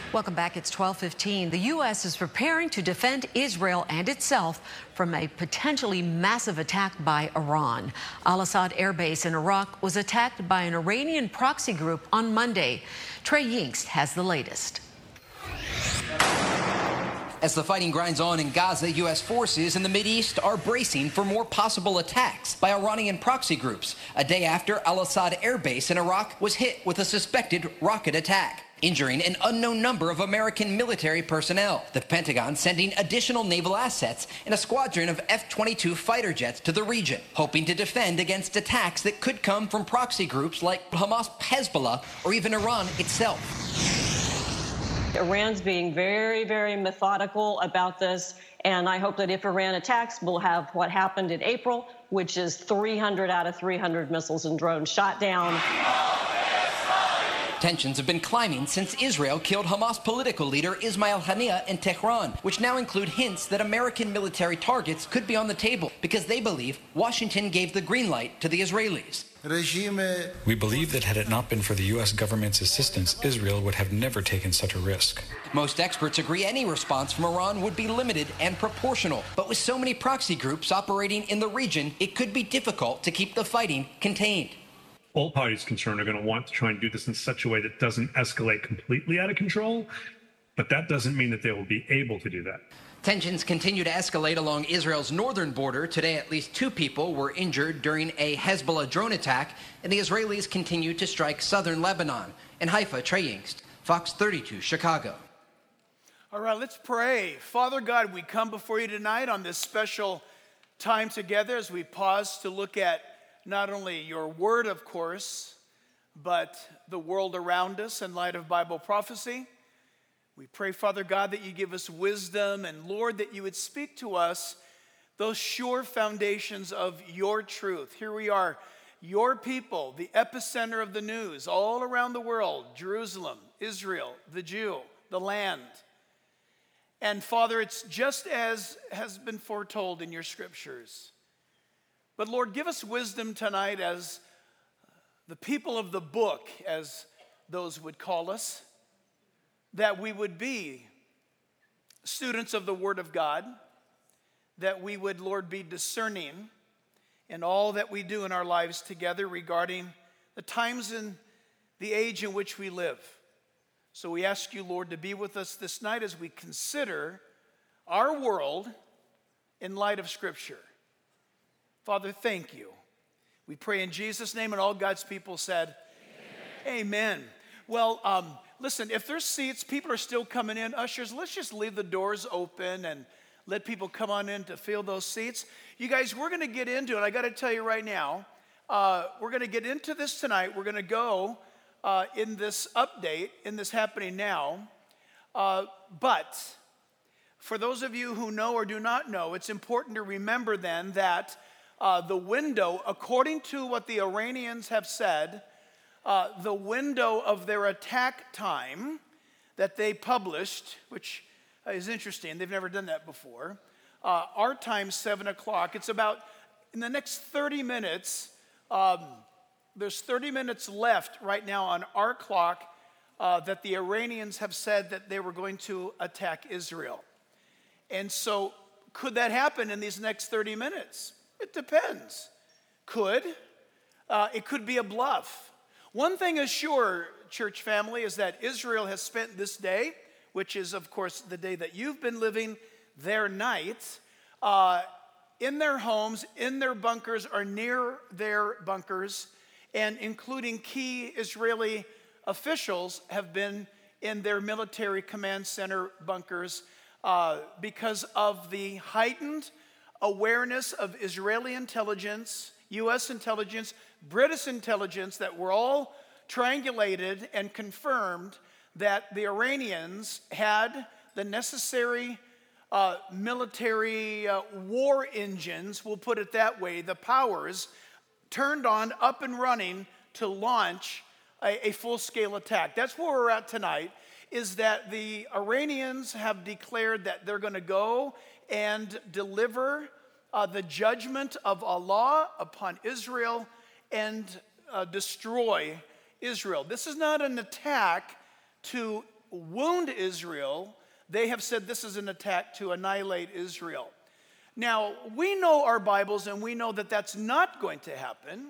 Welcome back. It's 12:15. The U.S. is preparing to defend Israel and itself from a potentially massive attack by Iran. Al-Assad Air Base in Iraq was attacked by an Iranian proxy group on Monday. Trey Yingst has the latest. As the fighting grinds on in Gaza, U.S. forces in the Mideast are bracing for more possible attacks by Iranian proxy groups, a day after Al-Assad Air Base in Iraq was hit with a suspected rocket attack, injuring an unknown number of American military personnel. The Pentagon sending additional naval assets and a squadron of F-22 fighter jets to the region, hoping to defend against attacks that could come from proxy groups like Hamas, Hezbollah, or even Iran itself. Iran's being very, very methodical about this, and I hope that if Iran attacks, we'll have what happened in April, which is 300 out of 300 missiles and drones shot down. Tensions have been climbing since Israel killed Hamas political leader Ismail Haniyeh in Tehran, which now include hints that American military targets could be on the table because they believe Washington gave the green light to the Israelis. We believe that had it not been for the U.S. government's assistance, Israel would have never taken such a risk. Most experts agree any response from Iran would be limited and proportional. But with so many proxy groups operating in the region, it could be difficult to keep the fighting contained. All parties concerned are going to want to try and do this in such a way that doesn't escalate completely out of control, but that doesn't mean that they will be able to do that. Tensions continue to escalate along Israel's northern border. Today, at least 2 people were injured during a Hezbollah drone attack, and the Israelis continue to strike southern Lebanon. In Haifa, Trey Yingst, Fox 32, Chicago. All right, let's pray. Father God, we come before you tonight on this special time together as we pause to look at not only your word, of course, but the world around us in light of Bible prophecy. We pray, Father God, that you give us wisdom, and Lord, that you would speak to us those sure foundations of your truth. Here we are, your people, the epicenter of the news all around the world, Jerusalem, Israel, the Jew, the land. And Father, it's just as has been foretold in your scriptures. But Lord, give us wisdom tonight as the people of the book, as those would call us, that we would be students of the Word of God, that we would, Lord, be discerning in all that we do in our lives together regarding the times and the age in which we live. So we ask you, Lord, to be with us this night as we consider our world in light of Scripture. Father, thank you. We pray in Jesus' name, and all God's people said, Amen. Amen. Well, listen, if there's seats, people are still coming in. Ushers, let's just leave the doors open and let people come on in to fill those seats. You guys, we're going to get into it. I got to tell you right now, we're going to get into this tonight. We're going to go in this update, in this happening now. But for those of you who know or do not know, it's important to remember then that the window, according to what the Iranians have said, the window of their attack time that they published, which is interesting, they've never done that before, our time, 7 o'clock, it's about, in the next 30 minutes, there's 30 minutes left right now on our clock that the Iranians have said that they were going to attack Israel. And so, could that happen in these next 30 minutes? It depends. Could. It could be a bluff. One thing is sure, church family, is that Israel has spent this day, which is, of course, the day that you've been living, their night, in their homes, in their bunkers, or near their bunkers, and including key Israeli officials have been in their military command center bunkers because of the heightened awareness of Israeli intelligence, U.S. intelligence, British intelligence, that were all triangulated and confirmed that the Iranians had the necessary military war engines, we'll put it that way, the powers turned on, up and running to launch a full-scale attack. That's where we're at tonight, is that the Iranians have declared that they're going to go and deliver the judgment of Allah upon Israel and destroy Israel. This is not an attack to wound Israel, they have said this is an attack to annihilate Israel. Now, we know our Bibles and we know that that's not going to happen.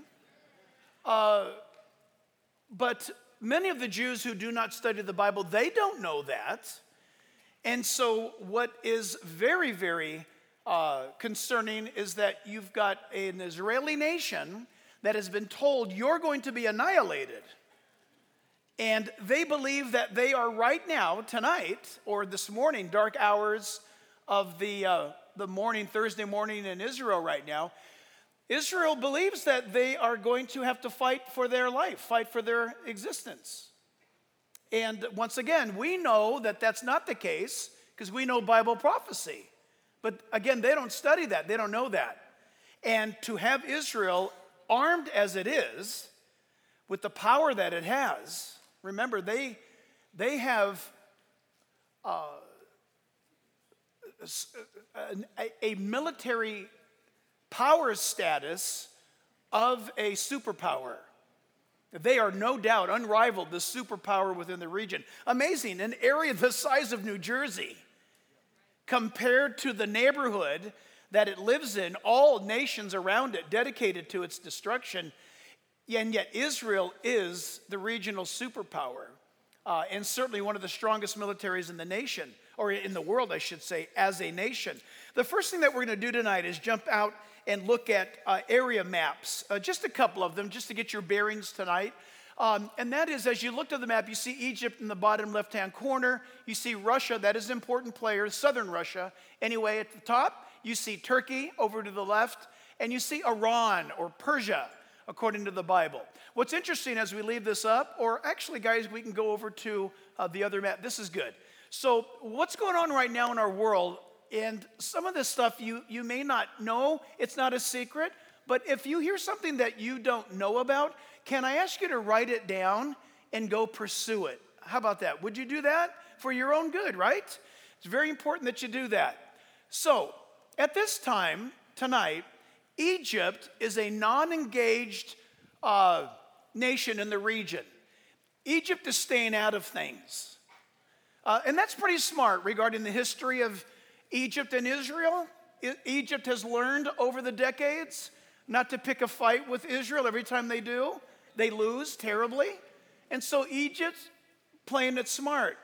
But many of the Jews who do not study the Bible, they don't know that. And so what is very, very concerning is that you've got an Israeli nation that has been told you're going to be annihilated. And they believe that they are right now, tonight, or this morning, dark hours of the morning, Thursday morning in Israel right now. Israel believes that they are going to have to fight for their life, fight for their existence. And once again, we know that that's not the case because we know Bible prophecy. But again, they don't study that. They don't know that. And to have Israel armed as it is, with the power that it has, remember, they have a military power status of a superpower. They are no doubt unrivaled, the superpower within the region. Amazing, an area the size of New Jersey, compared to the neighborhood that it lives in, all nations around it dedicated to its destruction, and yet Israel is the regional superpower, and certainly one of the strongest militaries in the nation, or in the world, I should say, as a nation. The first thing that we're going to do tonight is jump out and look at area maps, just a couple of them, just to get your bearings tonight. And that is, as you look at the map, you see Egypt in the bottom left-hand corner. You see Russia, that is an important player, southern Russia. Anyway, at the top, you see Turkey over to the left, and you see Iran or Persia, according to the Bible. What's interesting as we leave this up, or actually, guys, we can go over to the other map. This is good. So what's going on right now in our world, and some of this stuff you may not know, it's not a secret, but if you hear something that you don't know about, can I ask you to write it down and go pursue it? How about that? Would you do that? For your own good, right? It's very important that you do that. So, at this time, tonight, Egypt is a non-engaged nation in the region. Egypt is staying out of things. And that's pretty smart regarding the history of Egypt and Israel. Egypt has learned over the decades not to pick a fight with Israel. Every time they do, they lose terribly. And so Egypt's playing it smart.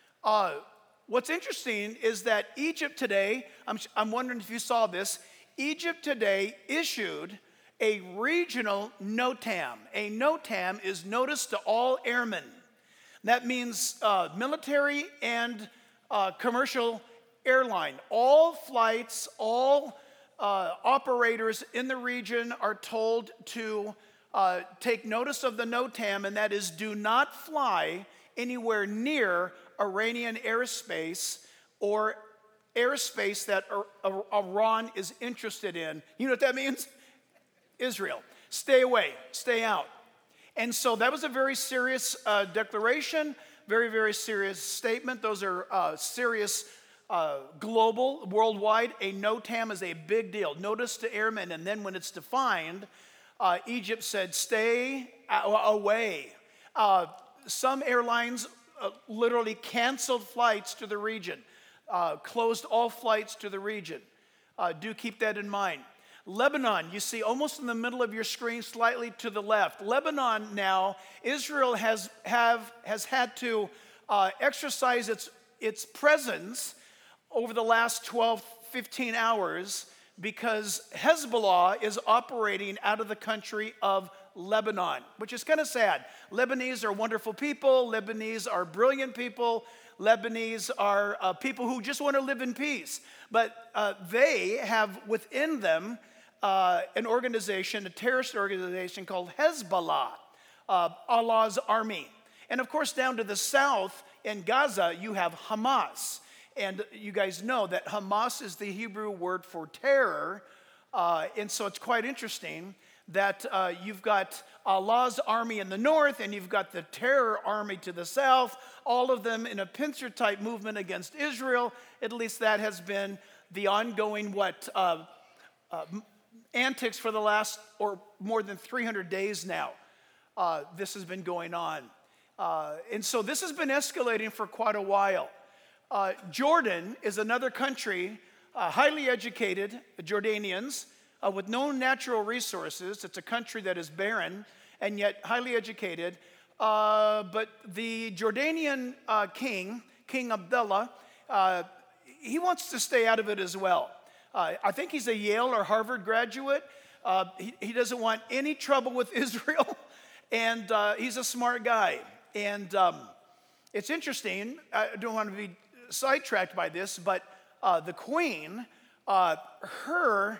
What's interesting is that Egypt today, I'm wondering if you saw this, Egypt today issued a regional NOTAM. A NOTAM is Notice to All Airmen. That means military and commercial airline. All flights, all operators in the region are told to take notice of the NOTAM, and that is do not fly anywhere near Iranian airspace or airspace that Iran is interested in. You know what that means? Israel. Stay away, stay out. And so that was a very serious declaration, very, very serious statement. Those are serious global, worldwide. A NOTAM is a big deal. Notice to airmen. And then when it's defined, Egypt said, stay away. Some airlines literally canceled flights to the region, closed all flights to the region. Do keep that in mind. Lebanon, you see almost in the middle of your screen, slightly to the left. Lebanon now, Israel has had to exercise its presence over the last 12, 15 hours because Hezbollah is operating out of the country of Lebanon, which is kind of sad. Lebanese are wonderful people. Lebanese are brilliant people. Lebanese are people who just want to live in peace. But they have within them an organization, a terrorist organization called Hezbollah, Allah's army. And of course, down to the south in Gaza, you have Hamas. And you guys know that Hamas is the Hebrew word for terror. And so it's quite interesting that you've got Allah's army in the north and you've got the terror army to the south, all of them in a pincer-type movement against Israel. At least that has been the ongoing, antics for the last, or more than 300 days now. This has been going on. And so this has been escalating for quite a while. Jordan is another country, highly educated Jordanians with no natural resources. It's a country that is barren and yet highly educated. But the Jordanian King Abdullah, he wants to stay out of it as well. I think he's a Yale or Harvard graduate. He doesn't want any trouble with Israel, and he's a smart guy. And it's interesting, I don't want to be sidetracked by this, but the Queen, her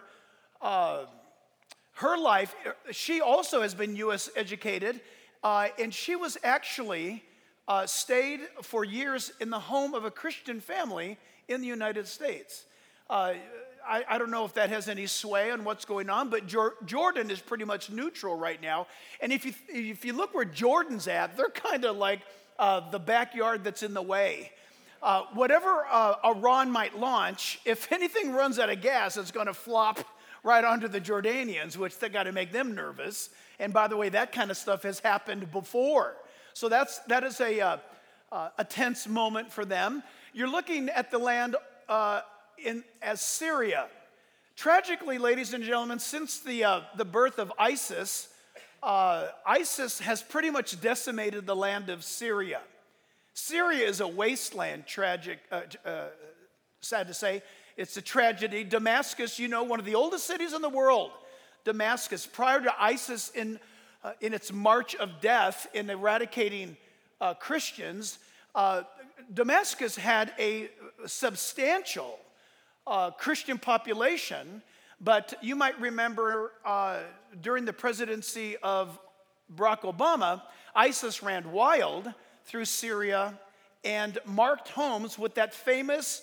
life, she also has been U.S. educated, and she was actually stayed for years in the home of a Christian family in the United States. I don't know if that has any sway on what's going on, but Jordan is pretty much neutral right now. And if you look where Jordan's at, they're kind of like the backyard that's in the way. Whatever Iran might launch, if anything runs out of gas, it's going to flop right onto the Jordanians, which they got to make them nervous. And by the way, that kind of stuff has happened before. So that is a tense moment for them. You're looking at the land as Syria. Tragically, ladies and gentlemen, since the birth of ISIS, ISIS has pretty much decimated the land of Syria. Syria is a wasteland, sad to say. It's a tragedy. Damascus, one of the oldest cities in the world, Damascus, prior to ISIS in its march of death in eradicating Christians, Damascus had a substantial Christian population, but you might remember during the presidency of Barack Obama, ISIS ran wild through Syria and marked homes with that famous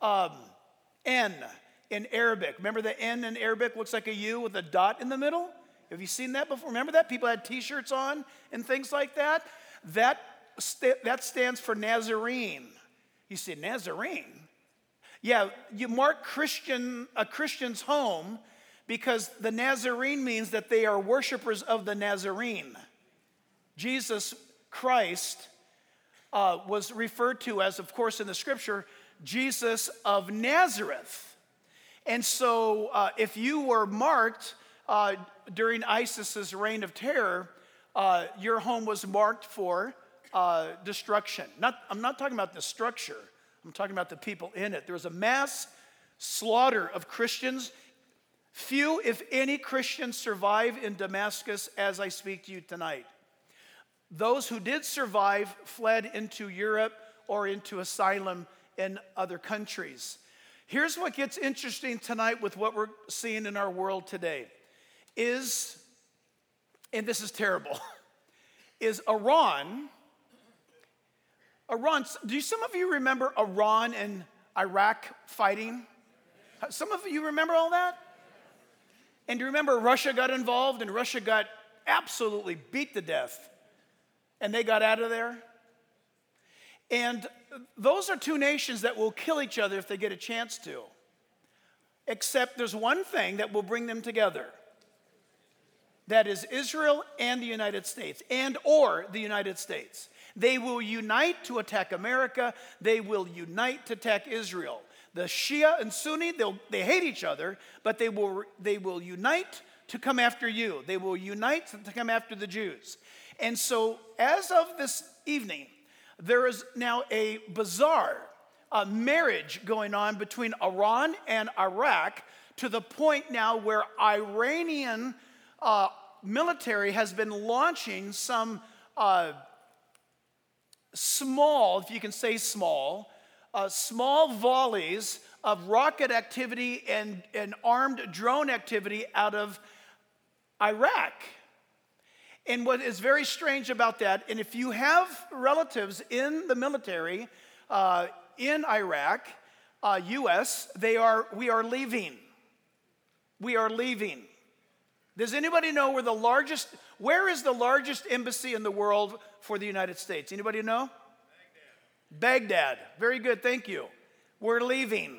N in Arabic. Remember the N in Arabic looks like a U with a dot in the middle? Have you seen that before? Remember that? People had t-shirts on and things like that. That stands for Nazarene. You say, Nazarene? Yeah, you mark a Christian's home because the Nazarene means that they are worshipers of the Nazarene. Jesus Christ was referred to as, of course, in the scripture, Jesus of Nazareth. And so if you were marked during ISIS's reign of terror, your home was marked for destruction. I'm not talking about the structure. I'm talking about the people in it. There was a mass slaughter of Christians. Few, if any, Christians survive in Damascus as I speak to you tonight. Those who did survive fled into Europe or into asylum in other countries. Here's what gets interesting tonight with what we're seeing in our world today and this is terrible, is Iran, do some of you remember Iran and Iraq fighting? Some of you remember all that? And do you remember Russia got involved and Russia got absolutely beat to death and they got out of there? And those are two nations that will kill each other if they get a chance to. Except there's one thing that will bring them together. That is Israel and the United States, or the United States. They will unite to attack America. They will unite to attack Israel. The Shia and Sunni, they hate each other, but they will unite to come after you. They will unite to come after the Jews. And so as of this evening, there is now a bizarre marriage going on between Iran and Iraq to the point now where Iranian military has been launching some small, if you can say small volleys of rocket activity and armed drone activity out of Iraq. And what is very strange about that, and if you have relatives in the military in Iraq, U.S., we are leaving. We are leaving. Does anybody know where is the largest embassy in the world for the United States? Anybody know? Baghdad. Very good, thank you. We're leaving.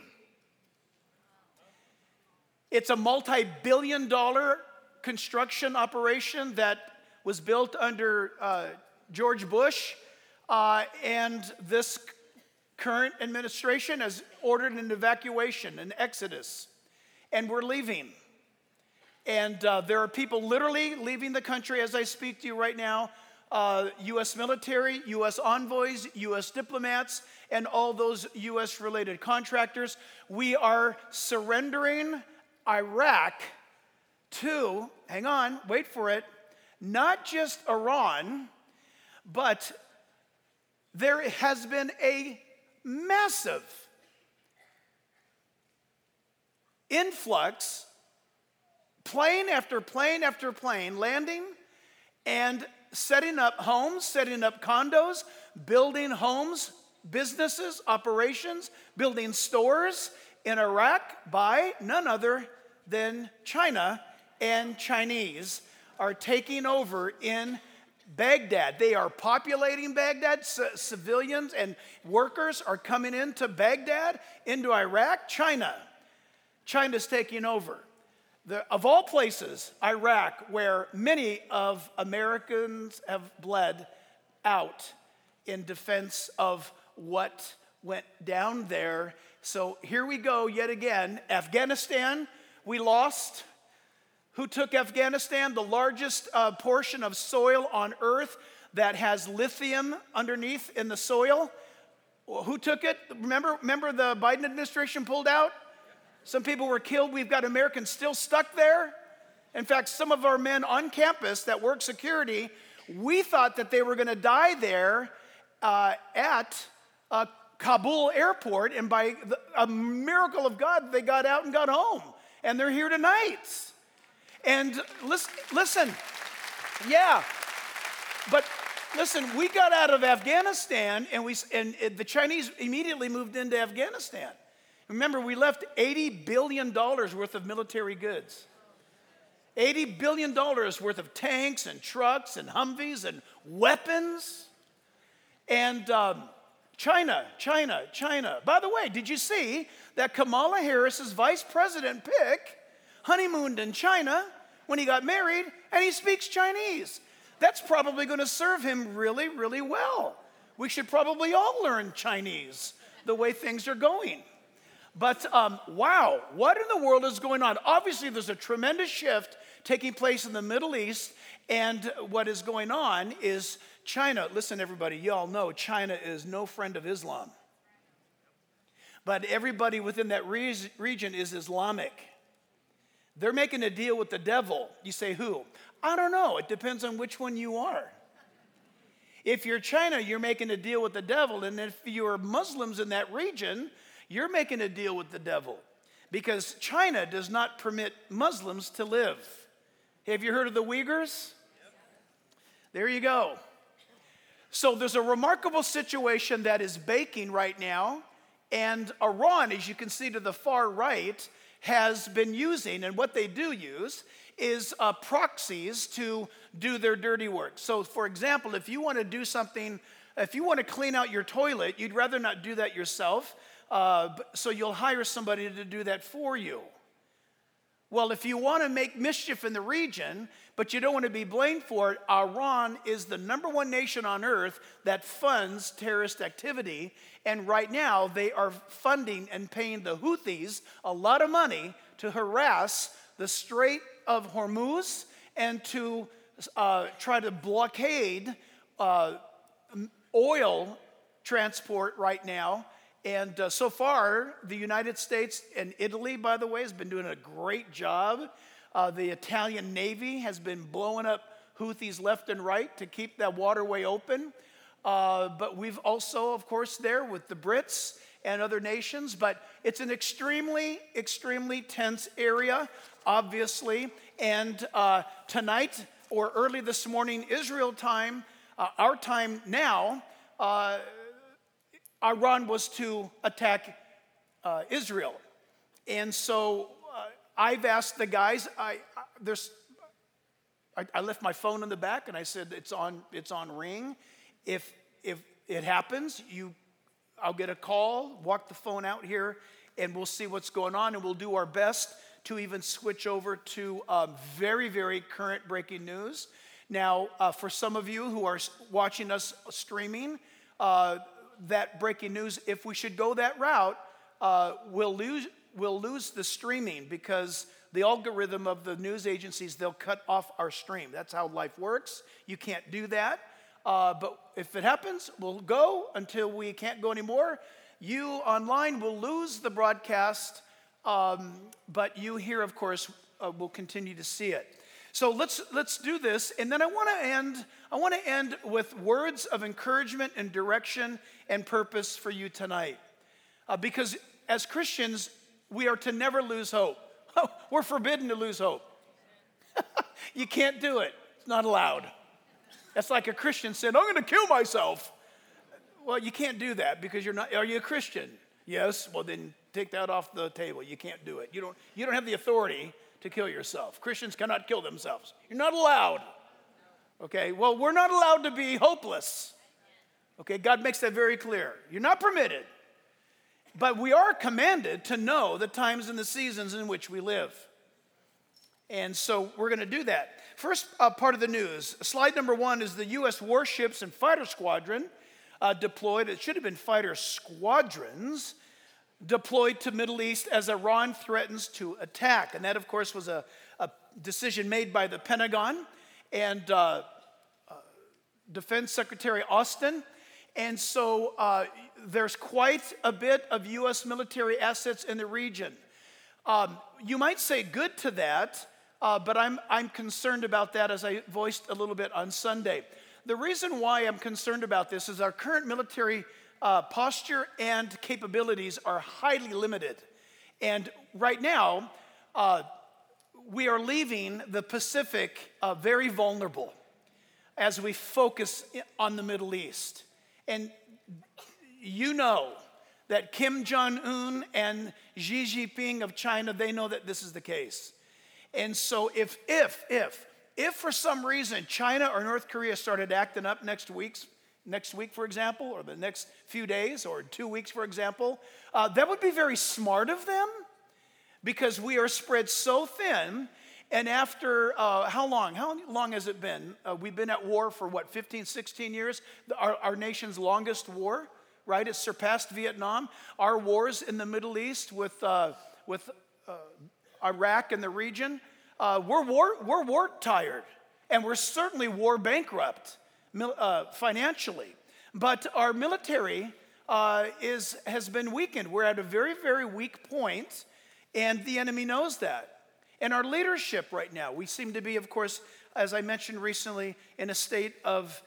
It's a multi-billion-dollar construction operation that was built under George Bush And this current administration has ordered an evacuation, an exodus, and we're leaving. And there are people literally leaving the country as I speak to you right now. U.S. military, U.S. envoys, U.S. diplomats, and all those U.S.-related contractors. We are surrendering Iraq to, hang on, wait for it, not just Iran, but there has been a massive influx, plane after plane after plane landing and setting up homes, setting up condos, building homes, businesses, operations, building stores in Iraq by none other than China, and Chinese are taking over in Baghdad. They are populating Baghdad. Civilians and workers are coming into Baghdad, into Iraq. China's taking over. Of all places, Iraq, where many of Americans have bled out in defense of what went down there. So here we go yet again. Afghanistan, we lost. Who took Afghanistan? The largest portion of soil on earth that has lithium underneath in the soil. Who took it? Remember the Biden administration pulled out? Some people were killed. We've got Americans still stuck there. In fact, some of our men on campus that work security, we thought that they were going to die there at Kabul airport, and by a miracle of God, they got out and got home, and they're here tonight. And listen, yeah, but listen, we got out of Afghanistan, and the Chinese immediately moved into Afghanistan. Remember, we left $80 billion worth of military goods. $80 billion worth of tanks and trucks and Humvees and weapons. And China. By the way, did you see that Kamala Harris's vice president pick honeymooned in China when he got married, and he speaks Chinese? That's probably going to serve him really, really well. We should probably all learn Chinese the way things are going. But wow, what in the world is going on? Obviously, there's a tremendous shift taking place in the Middle East, and what is going on is China. Listen, everybody, you all know China is no friend of Islam. But everybody within that region is Islamic. They're making a deal with the devil. You say, who? I don't know. It depends on which one you are. If you're China, you're making a deal with the devil. And if you're Muslims in that region, you're making a deal with the devil. Because China does not permit Muslims to live. Have you heard of the Uyghurs? There you go. So there's a remarkable situation that is baking right now. And Iran, as you can see to the far right, has been using, and what they do use is proxies to do their dirty work. So for example, if you want to do something, if you want to clean out your toilet, you'd rather not do that yourself, so you'll hire somebody to do that for you. Well, if you want to make mischief in the region, but you don't want to be blamed for it, Iran is the #1 nation on earth that funds terrorist activity. And right now, they are funding and paying the Houthis a lot of money to harass the Strait of Hormuz and to try to blockade oil transport right now. And so far, the United States and Italy, by the way, has been doing a great job. The Italian Navy has been blowing up Houthis left and right to keep that waterway open. But we've also, of course, there with the Brits and other nations. But it's an extremely, extremely tense area, obviously. And tonight, or early this morning, Israel time, our time now, Iran was to attack Israel. And so I've asked the guys, I left my phone in the back and I said, it's on ring. If it happens, I'll get a call, walk the phone out here, and we'll see what's going on, and we'll do our best to even switch over to very, very current breaking news. Now, for some of you who are watching us streaming, that breaking news, if we should go that route, we'll lose the streaming because the algorithm of the news agencies, they'll cut off our stream. That's how life works. You can't do that. But if it happens, we'll go until we can't go anymore. You online will lose the broadcast, but you here, of course, will continue to see it. So let's do this, and then I want to end with words of encouragement and direction and purpose for you tonight, because as Christians, we are to never lose hope. We're forbidden to lose hope. You can't do it. It's not allowed. That's like a Christian said, "I'm going to kill myself." Well, you can't do that because you're not. Are you a Christian? Yes. Well, then take that off the table. You can't do it. You don't have the authority to kill yourself. Christians cannot kill themselves. You're not allowed. Okay, well, we're not allowed to be hopeless. Okay, God makes that very clear. You're not permitted. But we are commanded to know the times and the seasons in which we live. And so we're going to do that. First part of the news, slide number 1 is the U.S. warships and fighter squadron deployed. It should have been fighter squadrons deployed to Middle East as Iran threatens to attack. And that, of course, was a decision made by the Pentagon and Defense Secretary Austin. And so there's quite a bit of U.S. military assets in the region. You might say good to that, but I'm concerned about that, as I voiced a little bit on Sunday. The reason why I'm concerned about this is our current military posture and capabilities are highly limited. And right now, we are leaving the Pacific very vulnerable as we focus on the Middle East. And you know that Kim Jong-un and Xi Jinping of China, they know that this is the case. And so if for some reason China or North Korea started acting up next week, for example, or the next few days, or 2 weeks, for example, that would be very smart of them because we are spread so thin. And after, how long has it been? We've been at war for 15, 16 years? Our nation's longest war, right? It surpassed Vietnam. Our wars in the Middle East with Iraq and the region, we're war tired. And we're certainly war bankrupt financially. But our military has been weakened. We're at a very, very weak point, and the enemy knows that. And our leadership right now, we seem to be, of course, as I mentioned recently, in a state of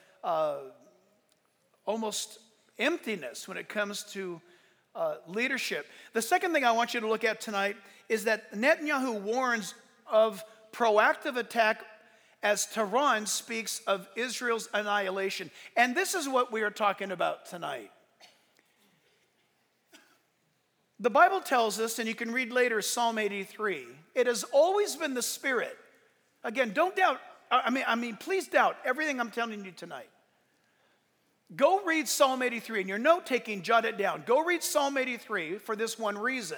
almost emptiness when it comes to leadership. The second thing I want you to look at tonight is that Netanyahu warns of proactive attack as Tehran speaks of Israel's annihilation. And this is what we are talking about tonight. The Bible tells us, and you can read later Psalm 83, it has always been the Spirit. Again, don't doubt, please doubt everything I'm telling you tonight. Go read Psalm 83. In your note-taking, jot it down. Go read Psalm 83 for this one reason.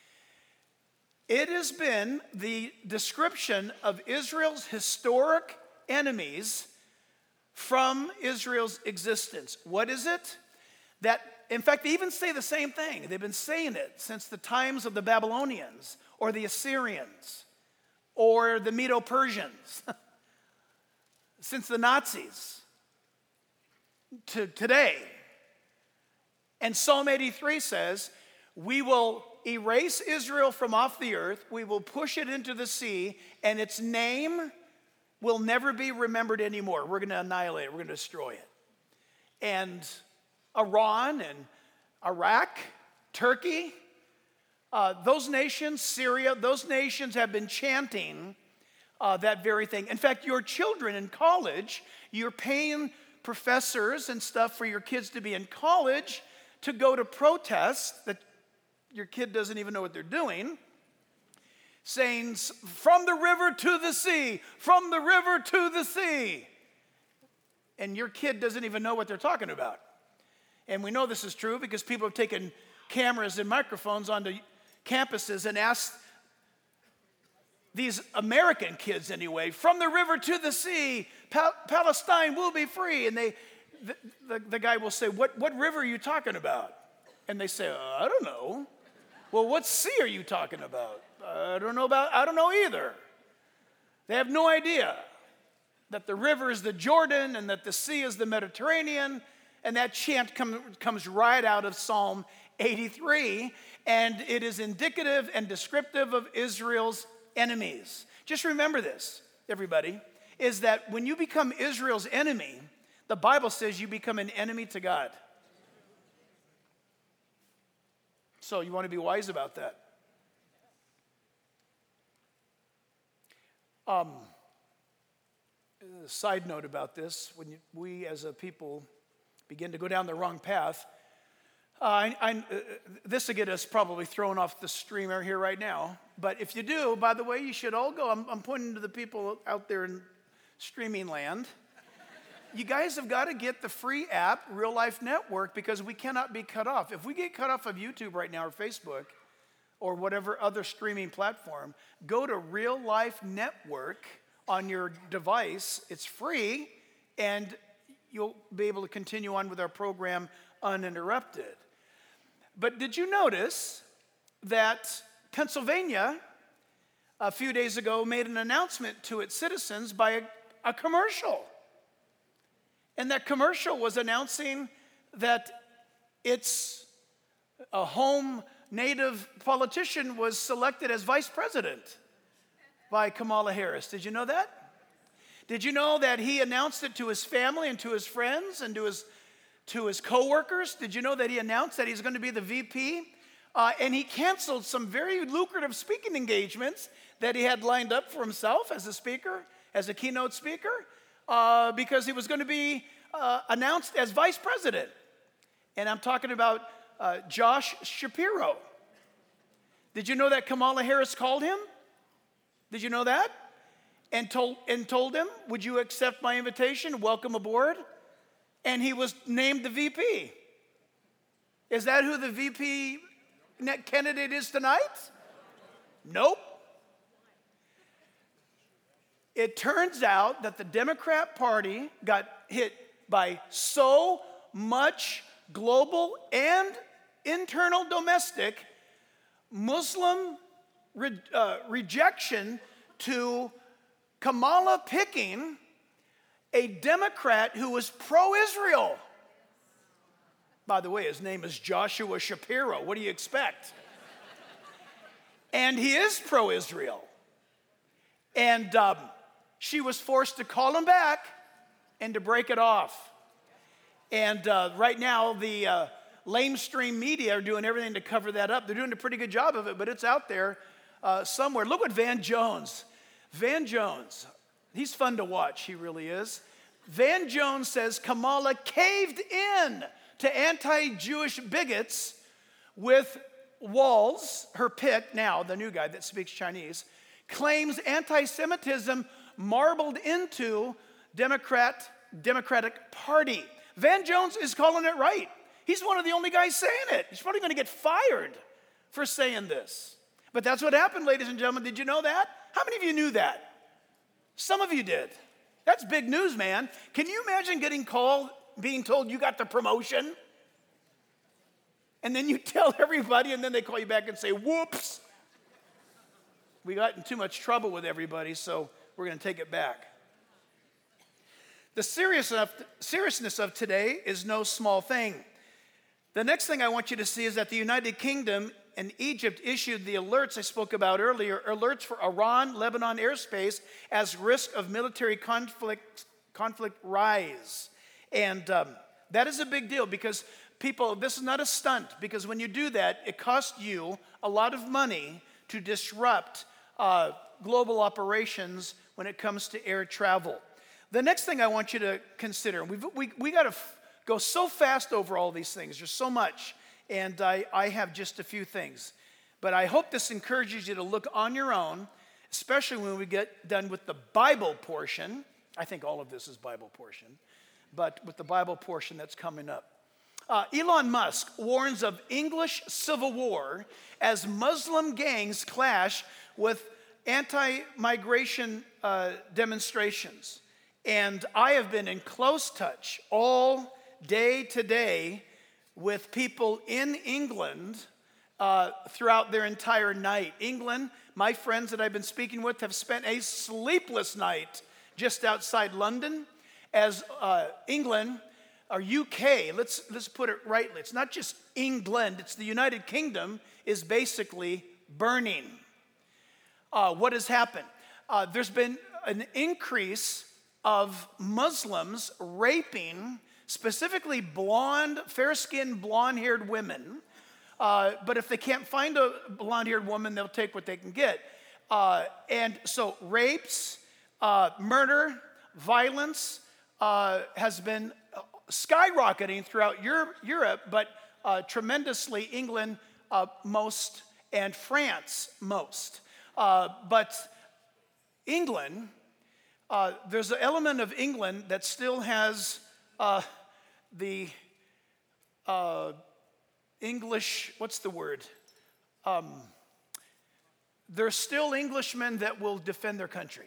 It has been the description of Israel's historic enemies from Israel's existence. What is it? That, in fact, they even say the same thing. They've been saying it since the times of the Babylonians or the Assyrians or the Medo-Persians, since the Nazis to today. And Psalm 83 says, we will erase Israel from off the earth, we will push it into the sea, and its name will never be remembered anymore. We're going to annihilate it. We're going to destroy it. And Iran and Iraq, Turkey, those nations, Syria, those nations have been chanting that very thing. In fact, your children in college, you're paying professors and stuff for your kids to be in college to go to protests that your kid doesn't even know what they're doing, saying, from the river to the sea, from the river to the sea. And your kid doesn't even know what they're talking about. And we know this is true because people have taken cameras and microphones onto campuses and asked these American kids anyway, from the river to the sea, Palestine will be free. And the guy will say, what river are you talking about? And they say, I don't know. Well, what sea are you talking about? I don't know either. They have no idea that the river is the Jordan and that the sea is the Mediterranean, and that chant comes right out of Psalm 83, and it is indicative and descriptive of Israel's enemies. Just remember this, everybody, is that when you become Israel's enemy, the Bible says you become an enemy to God. So you want to be wise about that. A side note about this, when we as a people begin to go down the wrong path, this will get us probably thrown off the streamer here right now. But if you do, by the way, you should all go. I'm pointing to the people out there in streaming land. You guys have got to get the free app, Real Life Network, because we cannot be cut off. If we get cut off of YouTube right now or Facebook or whatever other streaming platform, go to Real Life Network on your device. It's free, and you'll be able to continue on with our program uninterrupted. But did you notice that Pennsylvania a few days ago made an announcement to its citizens by a commercial? And that commercial was announcing that a home native politician was selected as vice president by Kamala Harris. Did you know that? Did you know that he announced it to his family and to his friends and to his coworkers? Did you know that he announced that he's going to be the VP? And he canceled some very lucrative speaking engagements that he had lined up for himself as a speaker, as a keynote speaker, because he was going to be announced as vice president. And I'm talking about Josh Shapiro. Did you know that Kamala Harris called him? Did you know that? And told him, would you accept my invitation? Welcome aboard. And he was named the VP. Is that who the VP candidate is tonight? Nope. It turns out that the Democrat Party got hit by so much global and internal domestic Muslim rejection to Kamala picking a Democrat who was pro-Israel. By the way, his name is Joshua Shapiro. What do you expect? And he is pro-Israel. And she was forced to call him back and to break it off. And right now, the lamestream media are doing everything to cover that up. They're doing a pretty good job of it, but it's out there somewhere. Look what Van Jones, he's fun to watch, he really is. Van Jones says Kamala caved in to anti-Jewish bigots with Walz, her pick now, the new guy that speaks Chinese, claims anti-Semitism marbled into Democratic Party. Van Jones is calling it right. He's one of the only guys saying it. He's probably going to get fired for saying this. But that's what happened, ladies and gentlemen. Did you know that? How many of you knew that? Some of you did. That's big news, man. Can you imagine being told you got the promotion? And then you tell everybody, and then they call you back and say, whoops. We got in too much trouble with everybody, so we're going to take it back. The seriousness of today is no small thing. The next thing I want you to see is that the United Kingdom and Egypt issued the alerts I spoke about earlier, alerts for Iran, Lebanon airspace as risk of military conflict rise. And that is a big deal because people, this is not a stunt, because when you do that, it costs you a lot of money to disrupt global operations when it comes to air travel. The next thing I want you to consider, we got to go so fast over all these things. There's so much, and I have just a few things. But I hope this encourages you to look on your own, especially when we get done with the Bible portion. I think all of this is Bible portion, but with the Bible portion that's coming up. Elon Musk warns of English civil war as Muslim gangs clash with anti-migration demonstrations. And I have been in close touch all day today with people in England throughout their entire night. England, my friends that I've been speaking with have spent a sleepless night just outside London as England, or UK, let's put it rightly. It's not just England, it's the United Kingdom is basically burning. What has happened? There's been an increase of Muslims raping specifically blonde, fair-skinned, blonde-haired women. But if they can't find a blonde-haired woman, they'll take what they can get. And so rapes, murder, violence has been skyrocketing throughout Europe, but tremendously England most and France most. But England, there's an element of England that still has the English, what's the word? There's still Englishmen that will defend their country.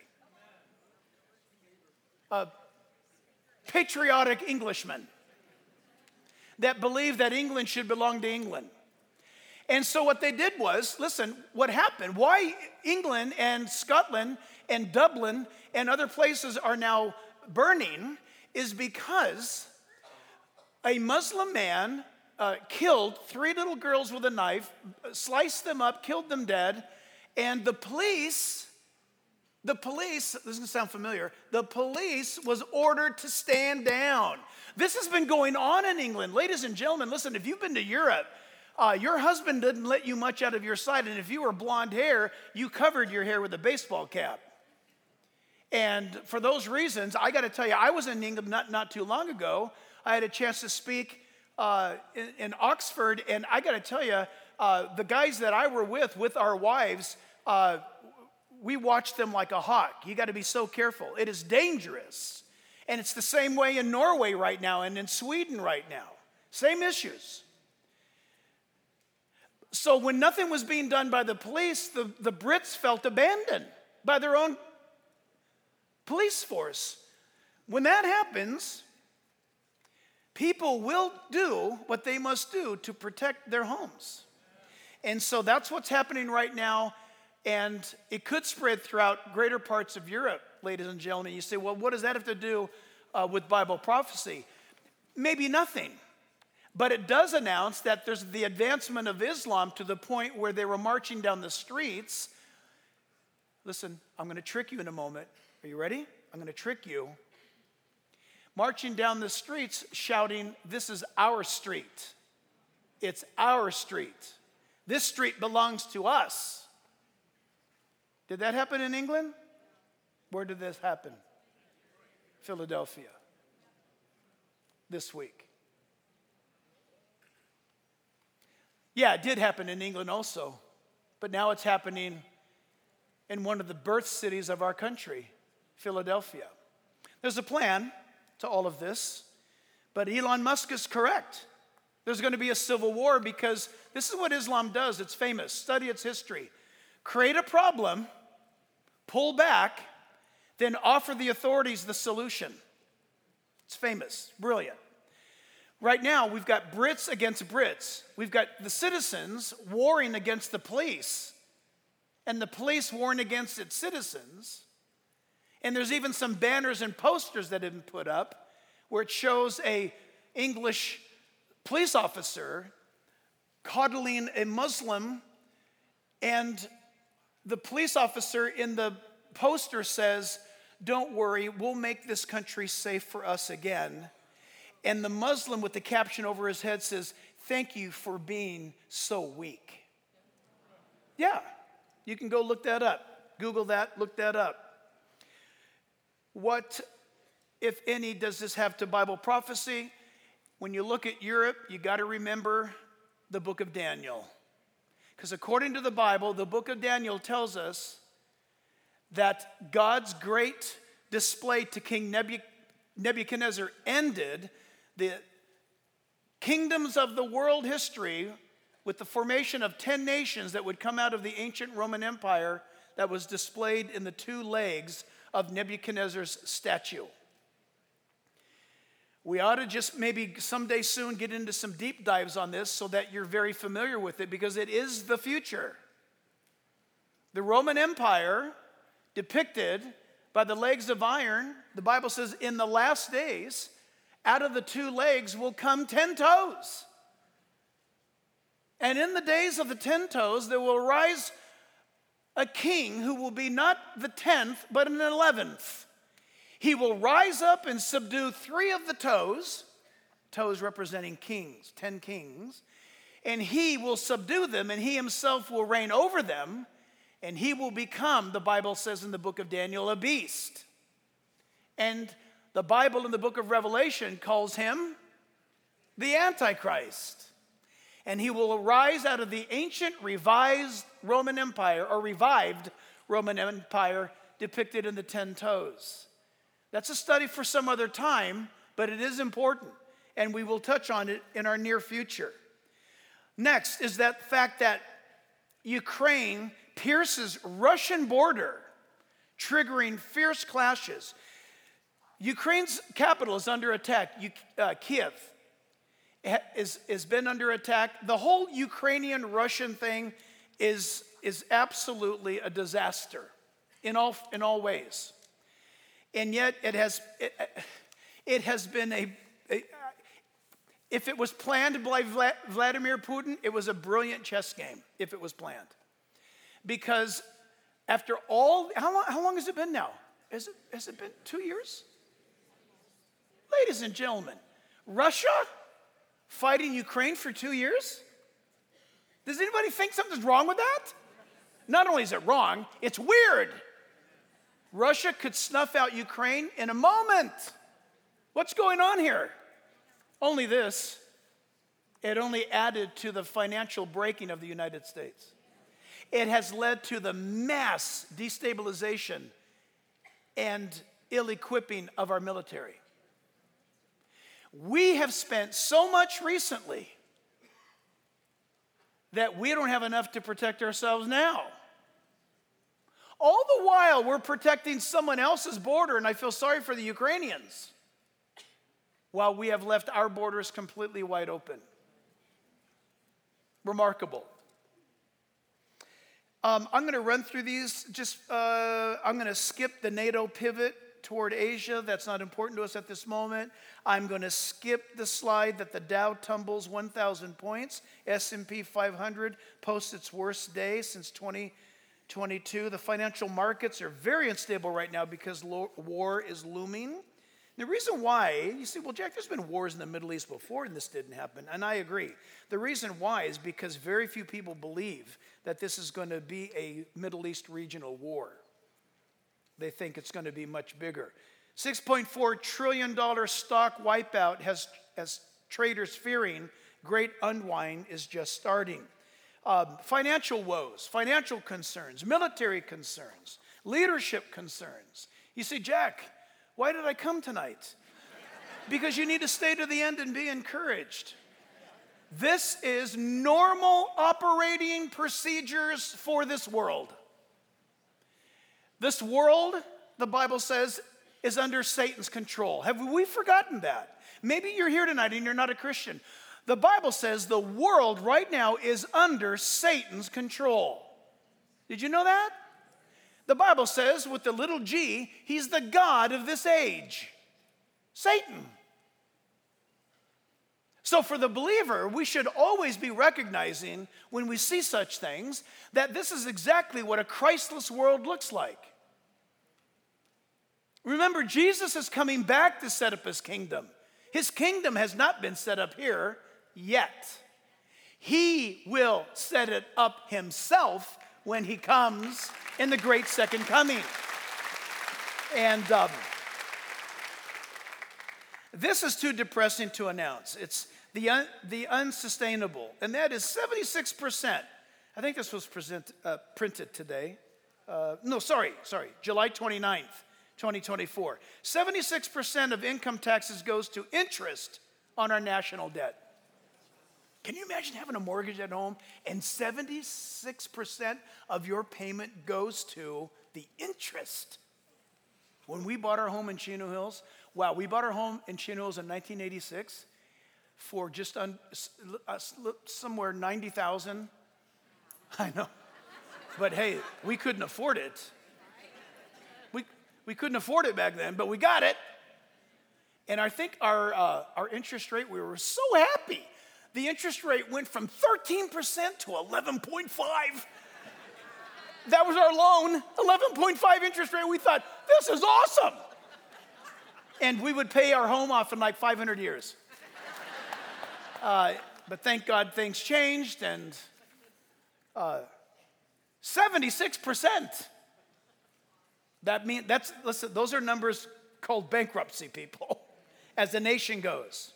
Patriotic Englishmen that believe that England should belong to England. And so what they did was, listen, what happened? Why England and Scotland and Dublin and other places are now burning is because a Muslim man killed 3 little girls with a knife, sliced them up, killed them dead, and the police, this is going to sound familiar, the police was ordered to stand down. This has been going on in England. Ladies and gentlemen, listen, if you've been to Europe, your husband didn't let you much out of your sight, and if you were blonde hair, you covered your hair with a baseball cap. And for those reasons, I got to tell you, I was in England not too long ago. I had a chance to speak in Oxford, and I got to tell you, the guys that I were with our wives, we watched them like a hawk. You got to be so careful. It is dangerous. And it's the same way in Norway right now and in Sweden right now. Same issues. So when nothing was being done by the police, the Brits felt abandoned by their own police force. When that happens, people will do what they must do to protect their homes. And so that's what's happening right now, and it could spread throughout greater parts of Europe, ladies and gentlemen. You say, well, what does that have to do with Bible prophecy? Maybe nothing. But it does announce that there's the advancement of Islam to the point where they were marching down the streets. Listen, I'm going to trick you in a moment. Are you ready? I'm going to trick you. Marching down the streets shouting, "This is our street. It's our street. This street belongs to us." Did that happen in England? Where did this happen? Philadelphia. This week. Yeah, it did happen in England also, but now it's happening in one of the birth cities of our country, Philadelphia. There's a plan to all of this, but Elon Musk is correct. There's going to be a civil war because this is what Islam does. It's famous. Study its history. Create a problem, pull back, then offer the authorities the solution. It's famous, brilliant. Right now, we've got Brits against Brits. We've got the citizens warring against the police, and the police warring against its citizens. And there's even some banners and posters that have been put up where it shows a English police officer coddling a Muslim, and the police officer in the poster says, "Don't worry, we'll make this country safe for us again." And the Muslim with the caption over his head says, "Thank you for being so weak." Yeah, you can go look that up. Google that, look that up. What, if any, does this have to Bible prophecy? When you look at Europe, you got to remember the book of Daniel. Because according to the Bible, the book of Daniel tells us that God's great display to King Nebuchadnezzar ended the kingdoms of the world history with the formation of 10 nations that would come out of the ancient Roman Empire that was displayed in the 2 legs of Nebuchadnezzar's statue. We ought to just maybe someday soon get into some deep dives on this so that you're very familiar with it, because it is the future. The Roman Empire, depicted by the legs of iron, the Bible says in the last days, out of the 2 legs will come 10 toes. And in the days of the 10 toes, there will rise a king who will be not the 10th, but an 11th. He will rise up and subdue 3 of the toes representing kings, 10 kings, and he will subdue them, and he himself will reign over them, and he will become, the Bible says in the book of Daniel, a beast. And the Bible in the book of Revelation calls him the Antichrist. And he will arise out of the ancient revised Roman Empire, or revived Roman Empire, depicted in the 10 toes. That's a study for some other time, but it is important, and we will touch on it in our near future. Next is that fact that Ukraine pierces Russian border, triggering fierce clashes. Ukraine's capital is under attack. Kiev has been under attack. The whole Ukrainian-Russian thing is absolutely a disaster in all ways. And yet it has been if it was planned by Vladimir Putin, it was a brilliant chess game, if it was planned. Because after all, how long has it been now? Has it been 2 years? Ladies and gentlemen, Russia fighting Ukraine for 2 years? Does anybody think something's wrong with that? Not only is it wrong, it's weird. Russia could snuff out Ukraine in a moment. What's going on here? Only this. It only added to the financial breaking of the United States. It has led to the mass destabilization and ill-equipping of our military. We have spent so much recently that we don't have enough to protect ourselves now. All the while, we're protecting someone else's border, and I feel sorry for the Ukrainians, while we have left our borders completely wide open. Remarkable. I'm going to run through these. I'm going to skip the NATO pivot toward Asia. That's not important to us at this moment. I'm going to skip the slide that the Dow tumbles 1,000 points. S&P 500 posts its worst day since 2022. The financial markets are very unstable right now because war is looming. The reason why, you say, well, Jack, there's been wars in the Middle East before and this didn't happen. And I agree. The reason why is because very few people believe that this is going to be a Middle East regional war. They think it's going to be much bigger. $6.4 trillion stock wipeout has traders fearing great unwind is just starting. Financial woes, financial concerns, military concerns, leadership concerns. You say, Jack, why did I come tonight? Because you need to stay to the end and be encouraged. This is normal operating procedures for this world. This world, the Bible says, is under Satan's control. Have we forgotten that? Maybe you're here tonight and you're not a Christian. The Bible says the world right now is under Satan's control. Did you know that? The Bible says with the little g, he's the god of this age. Satan. So for the believer, we should always be recognizing when we see such things that this is exactly what a Christless world looks like. Remember, Jesus is coming back to set up his kingdom. His kingdom has not been set up here yet. He will set it up himself when he comes in the great second coming. And this is too depressing to announce. It's the unsustainable, and that is 76%. I think this was printed today. July 29th, 2024. 76% of income taxes goes to interest on our national debt. Can you imagine having a mortgage at home and 76% of your payment goes to the interest? When we bought our home in Chino Hills, Wow, we bought our home in Chino Hills in 1986 for just somewhere 90,000. I know. But hey, we couldn't afford it. We couldn't afford it back then, but we got it. And I think our interest rate, we were so happy. The interest rate went from 13% to 11.5. That was our loan, 11.5 interest rate. We thought, this is awesome. And we would pay our home off in like 500 years. But thank God things changed, and 76%. Listen, those are numbers called bankruptcy, people, as the nation goes.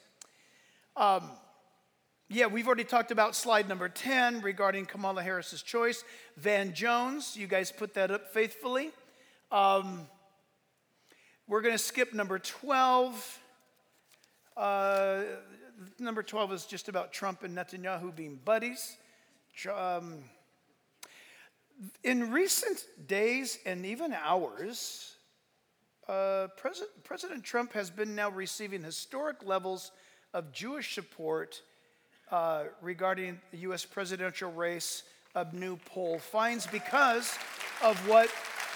We've already talked about slide number 10 regarding Kamala Harris's choice. Van Jones, you guys put that up faithfully. We're going to skip number 12. Number 12 is just about Trump and Netanyahu being buddies. In recent days and even hours, President Trump has been now receiving historic levels of Jewish support regarding the U.S. presidential race. A new poll finds because of what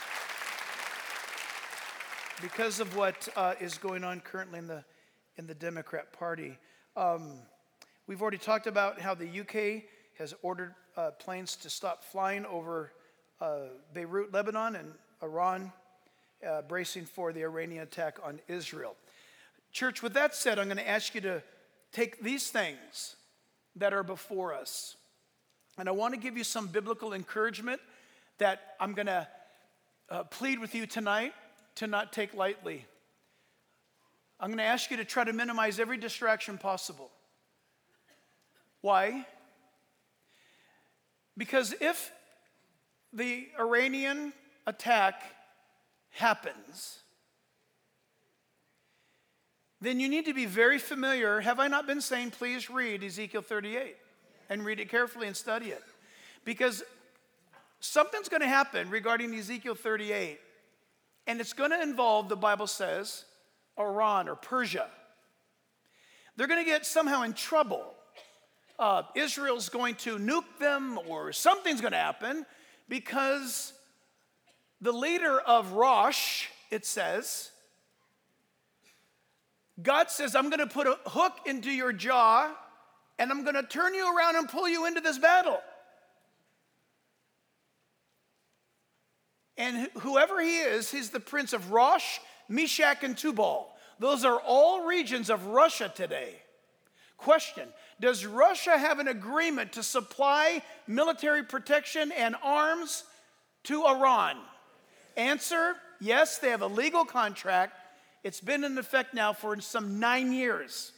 is going on currently in the Democrat Party. We've already talked about how the UK has ordered planes to stop flying over Beirut, Lebanon, and Iran, bracing for the Iranian attack on Israel. Church, with that said, I'm going to ask you to take these things that are before us, and I want to give you some biblical encouragement that I'm going to plead with you tonight to not take lightly. I'm going to ask you to try to minimize every distraction possible. Why? Because if the Iranian attack happens, then you need to be very familiar. Have I not been saying, please read Ezekiel 38 and read it carefully and study it? Because something's going to happen regarding Ezekiel 38, and it's going to involve, the Bible says, Iran or Persia. They're going to get somehow in trouble. Israel's going to nuke them, or something's going to happen, because the leader of Rosh, it says, God says, I'm going to put a hook into your jaw, and I'm going to turn you around and pull you into this battle. And whoever he is, he's the prince of Rosh, Meshach, and Tubal. Those are all regions of Russia today. Question, does Russia have an agreement to supply military protection and arms to Iran? Answer, yes, they have a legal contract. It's been in effect now for some 9 years.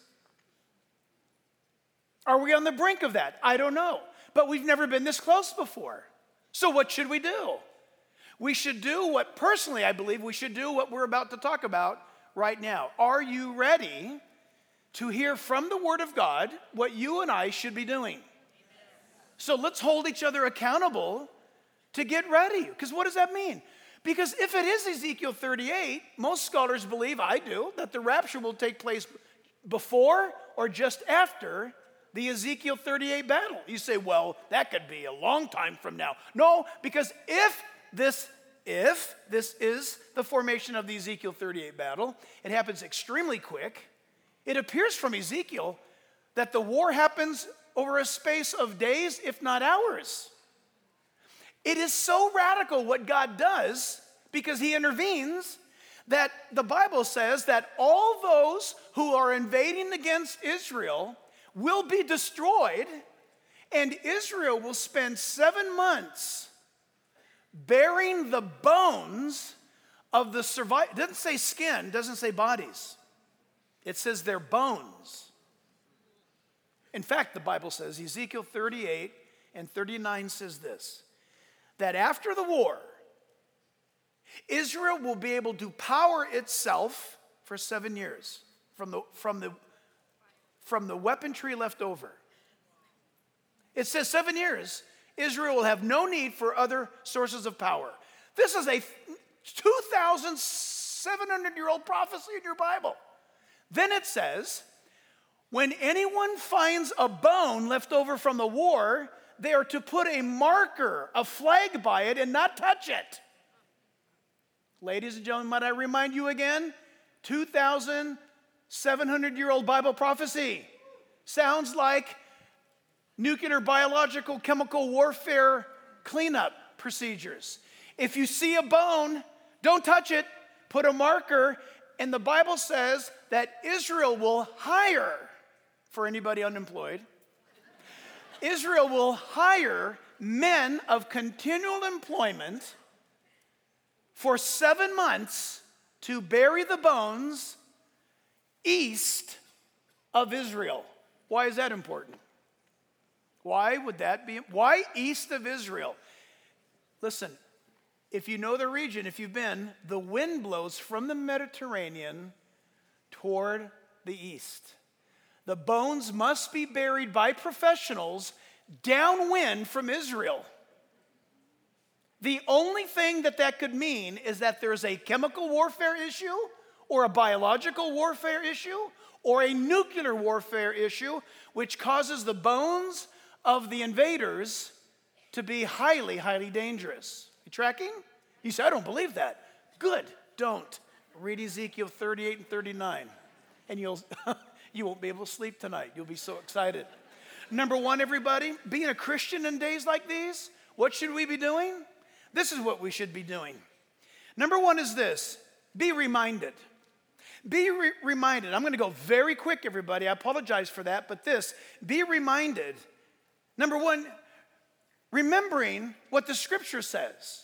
Are we on the brink of that? I don't know. But we've never been this close before. So what should we do? We should do what, personally, I believe we should do what we're about to talk about right now. Are you ready to hear from the Word of God what you and I should be doing? So let's hold each other accountable to get ready. Because what does that mean? Because if it is Ezekiel 38, most scholars believe, I do, that the rapture will take place before or just after the Ezekiel 38 battle. You say, well, that could be a long time from now. No, because if this is the formation of the Ezekiel 38 battle, it happens extremely quick. It appears from Ezekiel that the war happens over a space of days, if not hours. It is so radical what God does, because he intervenes, that the Bible says that all those who are invading against Israel will be destroyed, and Israel will spend 7 months bearing the bones of the survivors. It doesn't say skin, it doesn't say bodies. It says their bones. In fact, the Bible says, Ezekiel 38 and 39 says this, that after the war, Israel will be able to power itself for 7 years from the weaponry left over. It says 7 years, Israel will have no need for other sources of power. This is a 2,000 700-year-old prophecy in your Bible. Then it says, when anyone finds a bone left over from the war, they are to put a marker, a flag by it, and not touch it. Ladies and gentlemen, might I remind you again? 2,700-year-old Bible prophecy. Sounds like nuclear, biological, chemical warfare cleanup procedures. If you see a bone, don't touch it. Put a marker. And the Bible says that Israel will hire, for anybody unemployed, Israel will hire men of continual employment for 7 months to bury the bones east of Israel. Why is that important? Why would that be? Why east of Israel? Listen, if you know the region, if you've been, the wind blows from the Mediterranean toward the east. The bones must be buried by professionals downwind from Israel. The only thing that could mean is that there's a chemical warfare issue, or a biological warfare issue, or a nuclear warfare issue, which causes the bones of the invaders to be highly, highly dangerous. You tracking? You say, I don't believe that. Good, don't. Read Ezekiel 38 and 39, and you won't be able to sleep tonight. You'll be so excited. Number one, everybody, being a Christian in days like these, what should we be doing? This is what we should be doing. Number one is this: be reminded. Be reminded. I'm going to go very quick, everybody. I apologize for that, but be reminded. Number one, remembering what the scripture says.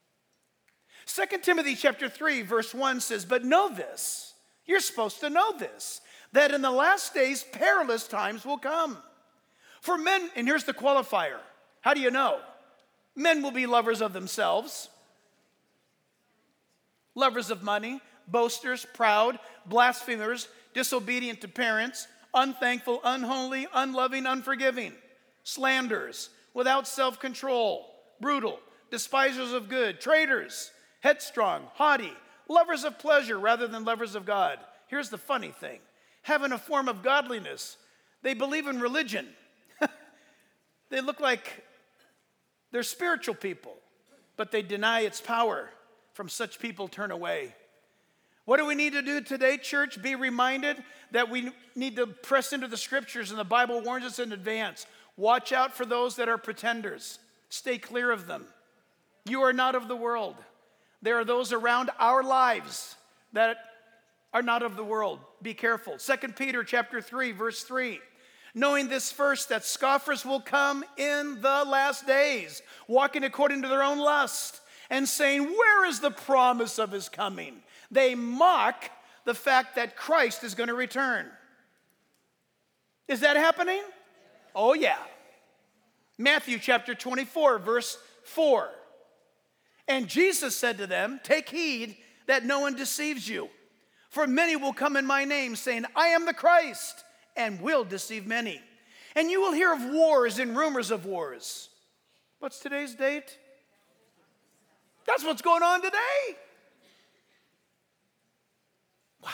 2 Timothy chapter 3, verse 1 says, but know this, you're supposed to know this, that in the last days perilous times will come. For men, and here's the qualifier. How do you know? Men will be lovers of themselves, lovers of money, boasters, proud, blasphemers, disobedient to parents, unthankful, unholy, unloving, unforgiving, slanderers, without self-control, brutal, despisers of good, traitors, headstrong, haughty, lovers of pleasure rather than lovers of God. Here's the funny thing. Having a form of godliness, they believe in religion. They look like they're spiritual people, but they deny its power. From such people, turn away. What do we need to do today, church? Be reminded that we need to press into the scriptures, and the Bible warns us in advance. Watch out for those that are pretenders. Stay clear of them. You are not of the world. There are those around our lives that are not of the world. Be careful. 2 Peter chapter 3, verse 3. Knowing this first, that scoffers will come in the last days, walking according to their own lust, and saying, where is the promise of his coming? They mock the fact that Christ is going to return. Is that happening? Oh, yeah. Matthew chapter 24, verse 4. And Jesus said to them, take heed that no one deceives you. For many will come in my name, saying, I am the Christ, and will deceive many. And you will hear of wars and rumors of wars. What's today's date? That's what's going on today. Wow.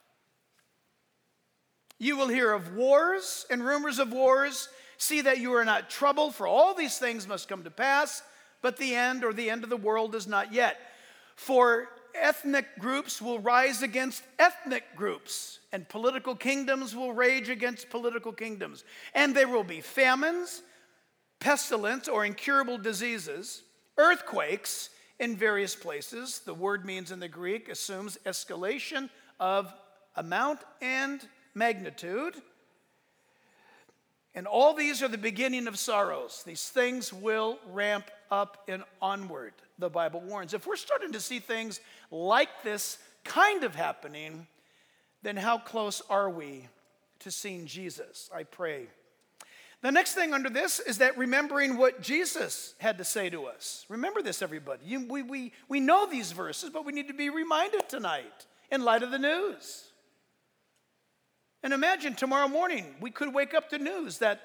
You will hear of wars and rumors of wars. See that you are not troubled, for all these things must come to pass, but the end, or the end of the world, is not yet. For ethnic groups will rise against ethnic groups, and political kingdoms will rage against political kingdoms. And there will be famines, pestilence, or incurable diseases, earthquakes in various places. The word means in the Greek, assumes escalation of amount and magnitude. And all these are the beginning of sorrows. These things will ramp up and onward, the Bible warns. If we're starting to see things like this kind of happening, then how close are we to seeing Jesus? I pray. The next thing under this is that remembering what Jesus had to say to us. Remember this, everybody. We know these verses, but we need to be reminded tonight in light of the news. And imagine tomorrow morning, we could wake up to news that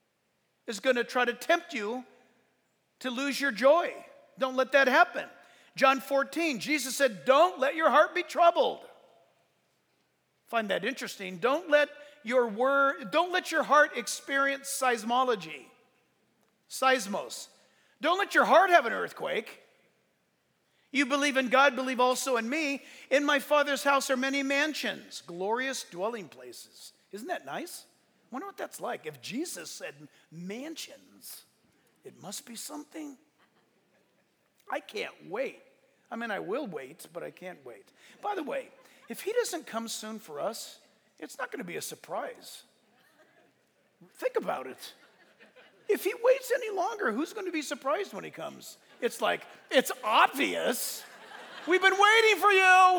is going to try to tempt you to lose your joy. Don't let that happen. John 14, Jesus said, don't let your heart be troubled. Find that interesting. Don't let your heart experience seismology. Seismos. Don't let your heart have an earthquake. You believe in God, believe also in me. In my Father's house are many mansions, glorious dwelling places. Isn't that nice? I wonder what that's like. If Jesus said mansions, it must be something. I can't wait. I mean, I will wait, but I can't wait. By the way, if he doesn't come soon for us, it's not going to be a surprise. Think about it. If he waits any longer, who's going to be surprised when he comes? It's like, it's obvious. We've been waiting for you.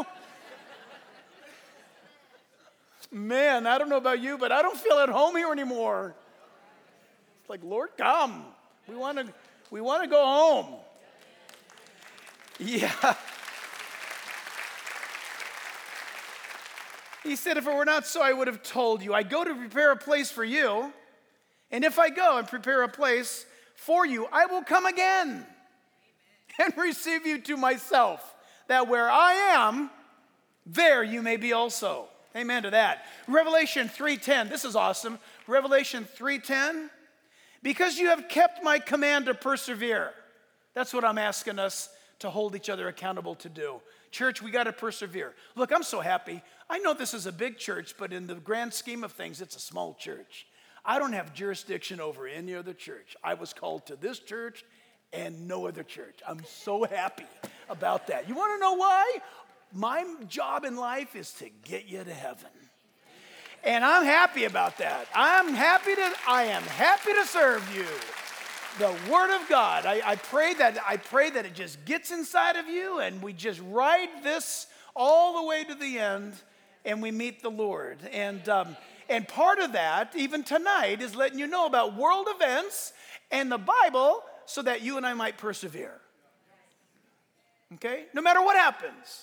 Man, I don't know about you, but I don't feel at home here anymore. It's like, Lord, come. We want to go home. Yeah. He said, if it were not so, I would have told you. I go to prepare a place for you. And if I go and prepare a place for you, I will come again and receive you to myself, that where I am, there you may be also. Amen to that. Revelation 3:10. This is awesome. Revelation 3:10. Because you have kept my command to persevere. That's what I'm asking us to hold each other accountable to do. Church, we got to persevere. Look, I'm so happy. I know this is a big church, but in the grand scheme of things, it's a small church. I don't have jurisdiction over any other church. I was called to this church and no other church. I'm so happy about that. You want to know why? My job in life is to get you to heaven. And I'm happy about that. I am happy to serve you. The Word of God. I pray that it just gets inside of you and we just ride this all the way to the end and we meet the Lord. And part of that, even tonight, is letting you know about world events and the Bible so that you and I might persevere. Okay? No matter what happens.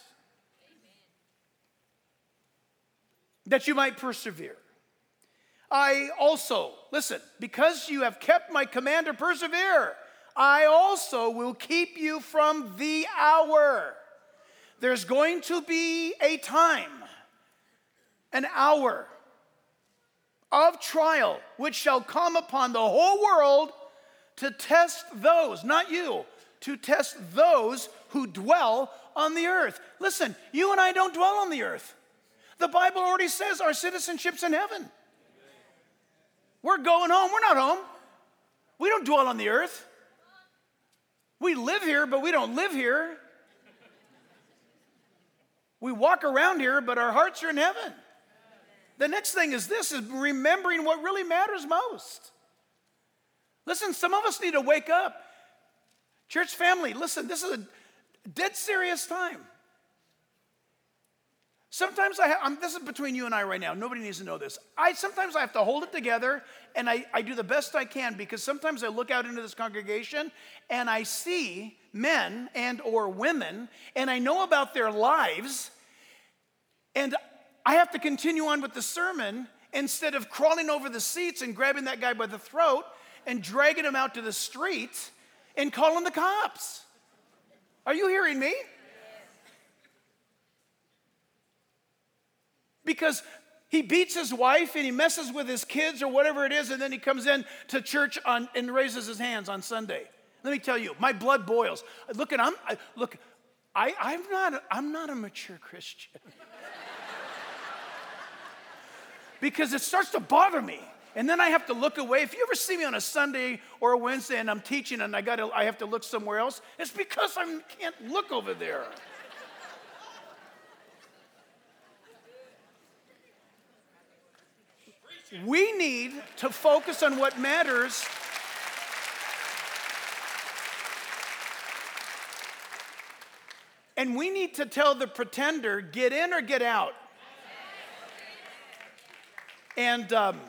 That you might persevere. I also, listen, because you have kept my command to persevere, I also will keep you from the hour. There's going to be a time, an hour of trial, which shall come upon the whole world to test those, not you, to test those who dwell on the earth. Listen, you and I don't dwell on the earth. The Bible already says our citizenship's in heaven. We're going home. We're not home. We don't dwell on the earth. We live here, but we don't live here. We walk around here, but our hearts are in heaven. The next thing is this, is remembering what really matters most. Listen, some of us need to wake up. Church family, listen, this is a dead serious time. Sometimes this is between you and I right now. Nobody needs to know this. Sometimes I have to hold it together, and I do the best I can, because sometimes I look out into this congregation and I see men and or women, and I know about their lives, and I have to continue on with the sermon instead of crawling over the seats and grabbing that guy by the throat and dragging him out to the street and calling the cops. Are you hearing me? Because he beats his wife and he messes with his kids or whatever it is, and then he comes in to church and raises his hands on Sunday. Let me tell you, my blood boils. I'm not a mature Christian. Because it starts to bother me. And then I have to look away. If you ever see me on a Sunday or a Wednesday and I'm teaching and I have to look somewhere else, it's because I can't look over there. We need to focus on what matters. And we need to tell the pretender, get in or get out. And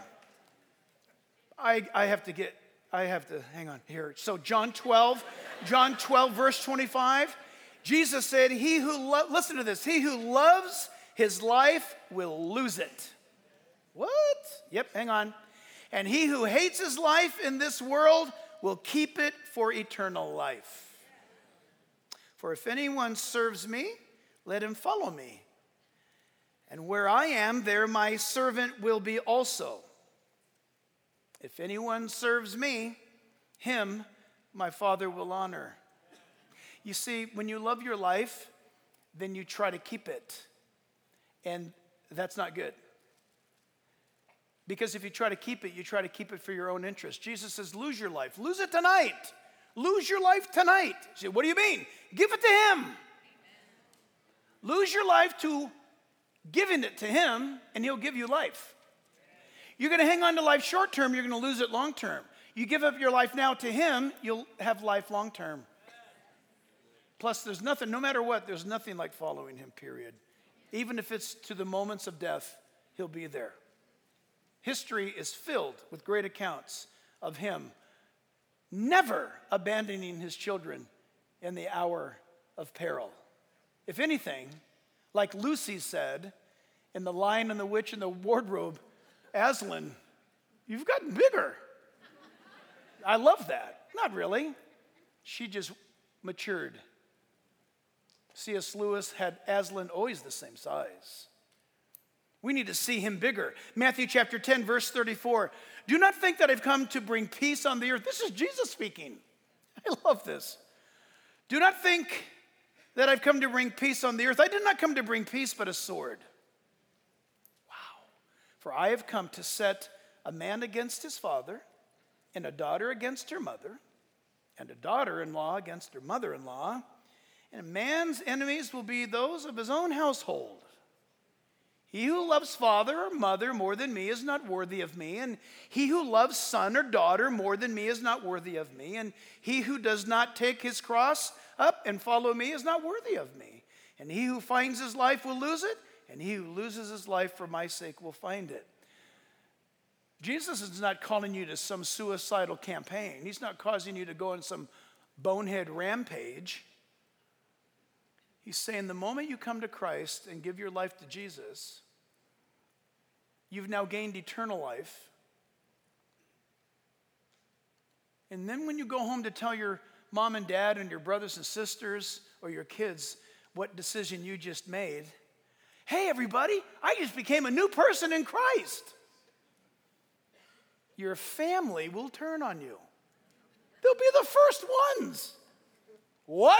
I have to, hang on here. So John 12 verse 25, Jesus said, listen to this, he who loves his life will lose it. What? Yep, hang on. And he who hates his life in this world will keep it for eternal life. For if anyone serves me, let him follow me. And where I am, there my servant will be also. If anyone serves me, him my Father will honor. You see, when you love your life, then you try to keep it. And that's not good. Because if you try to keep it, you try to keep it for your own interest. Jesus says, lose your life. Lose it tonight. Lose your life tonight. You say, what do you mean? Give it to him. Amen. Lose your life to giving it to him, and he'll give you life. You're going to hang on to life short term, you're going to lose it long term. You give up your life now to him, you'll have life long term. Plus, there's nothing, no matter what, there's nothing like following him, period. Even if it's to the moments of death, he'll be there. History is filled with great accounts of him never abandoning his children in the hour of peril. If anything, like Lucy said in The Lion and the Witch and the Wardrobe, Aslan, you've gotten bigger. I love that. Not really. She just matured. C.S. Lewis had Aslan always the same size. We need to see him bigger. Matthew chapter 10, verse 34. Do not think that I've come to bring peace on the earth. This is Jesus speaking. I love this. Do not think that I've come to bring peace on the earth. I did not come to bring peace, but a sword. Wow. For I have come to set a man against his father, and a daughter against her mother, and a daughter-in-law against her mother-in-law. And a man's enemies will be those of his own household. He who loves father or mother more than me is not worthy of me, and he who loves son or daughter more than me is not worthy of me, and he who does not take his cross up and follow me is not worthy of me. And he who finds his life will lose it, and he who loses his life for my sake will find it. Jesus is not calling you to some suicidal campaign. He's not causing you to go on some bonehead rampage. He's saying the moment you come to Christ and give your life to Jesus, you've now gained eternal life. And then when you go home to tell your mom and dad and your brothers and sisters or your kids what decision you just made, hey, everybody, I just became a new person in Christ. Your family will turn on you. They'll be the first ones. What?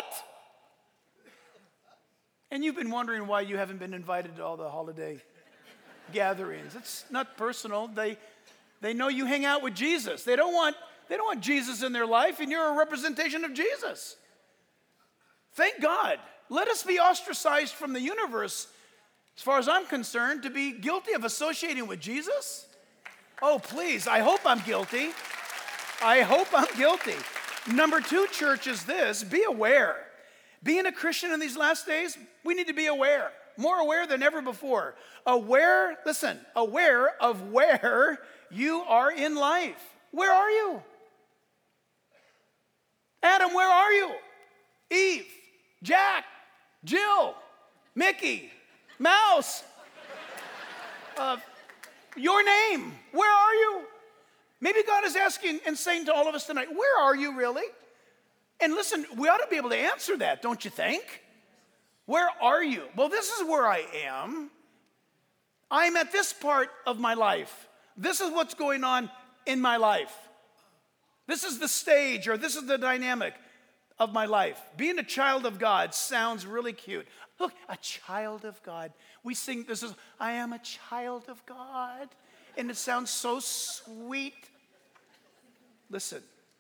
And you've been wondering why you haven't been invited to all the holiday gatherings. It's not personal. They know you hang out with Jesus. They don't want Jesus in their life, and you're a representation of Jesus. Thank God. Let us be ostracized from the universe, as far as I'm concerned, to be guilty of associating with Jesus. Oh, please, I hope I'm guilty. I hope I'm guilty. Number 2, church, is this: be aware. Being a Christian in these last days, we need to be aware. More aware than ever before. Aware of where you are in life. Where are you? Adam, where are you? Eve, Jack, Jill, Mickey, Mouse. Your name, where are you? Maybe God is asking and saying to all of us tonight, where are you really? And listen, we ought to be able to answer that, don't you think? Where are you? Well, this is where I am. I'm at this part of my life. This is what's going on in my life. This is the stage, or this is the dynamic of my life. Being a child of God sounds really cute. Look, a child of God. We sing this is, I am a child of God. And it sounds so sweet. Listen.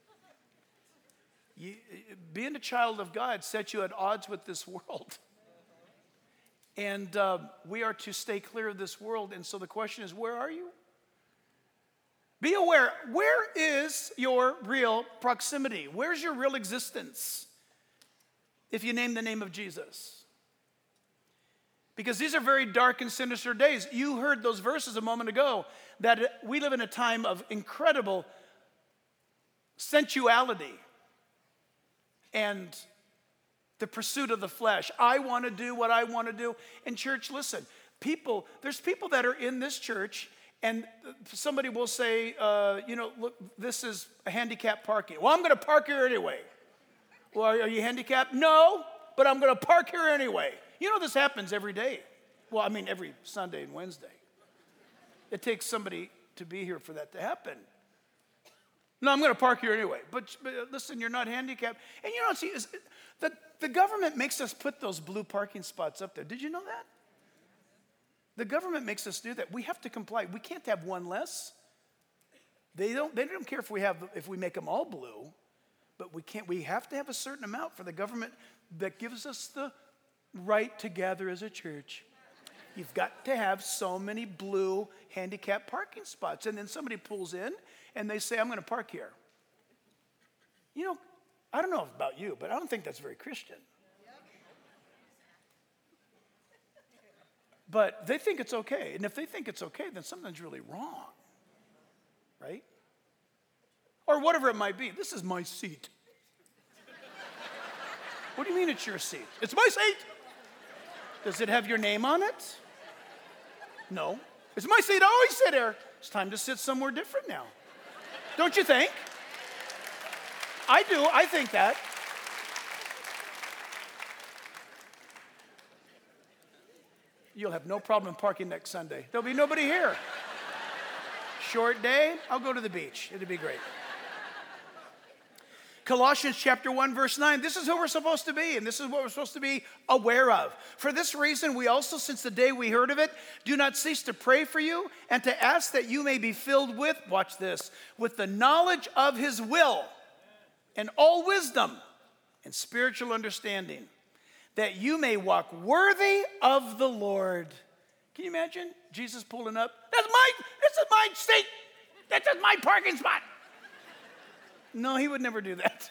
Being a child of God sets you at odds with this world. And we are to stay clear of this world. And so the question is, where are you? Be aware. Where is your real proximity? Where's your real existence? If you name the name of Jesus. Because these are very dark and sinister days. You heard those verses a moment ago, that we live in a time of incredible sensuality and the pursuit of the flesh. I want to do what I want to do. And church, listen, there's people that are in this church, and somebody will say, look, this is a handicapped parking. Well, I'm going to park here anyway. Well, are you handicapped? No, but I'm going to park here anyway. You know, this happens every day. Well, I mean, every Sunday and Wednesday. It takes somebody to be here for that to happen. No, I'm going to park here anyway. But listen, you're not handicapped. And you know, see, the government makes us put those blue parking spots up there. Did you know that? The government makes us do that. We have to comply. We can't have one less. They don't care if we make them all blue, but we have to have a certain amount for the government that gives us the right to gather as a church. You've got to have so many blue handicap parking spots. And then somebody pulls in and they say, I'm going to park here. You know, I don't know about you, but I don't think that's very Christian. But they think it's okay. And if they think it's okay, then something's really wrong. Right? Or whatever it might be. This is my seat. What do you mean it's your seat? It's my seat. Does it have your name on it? No. It's my seat. I always sit there. It's time to sit somewhere different now. Don't you think? I do. I think that. You'll have no problem parking next Sunday. There'll be nobody here. Short day, I'll go to the beach. It'll be great. Colossians chapter 1, verse 9. This is who we're supposed to be, and this is what we're supposed to be aware of. For this reason, we also, since the day we heard of it, do not cease to pray for you and to ask that you may be filled with, watch this, with the knowledge of his will and all wisdom and spiritual understanding, that you may walk worthy of the Lord. Can you imagine Jesus pulling up? This is my seat. This is my parking spot. No, he would never do that.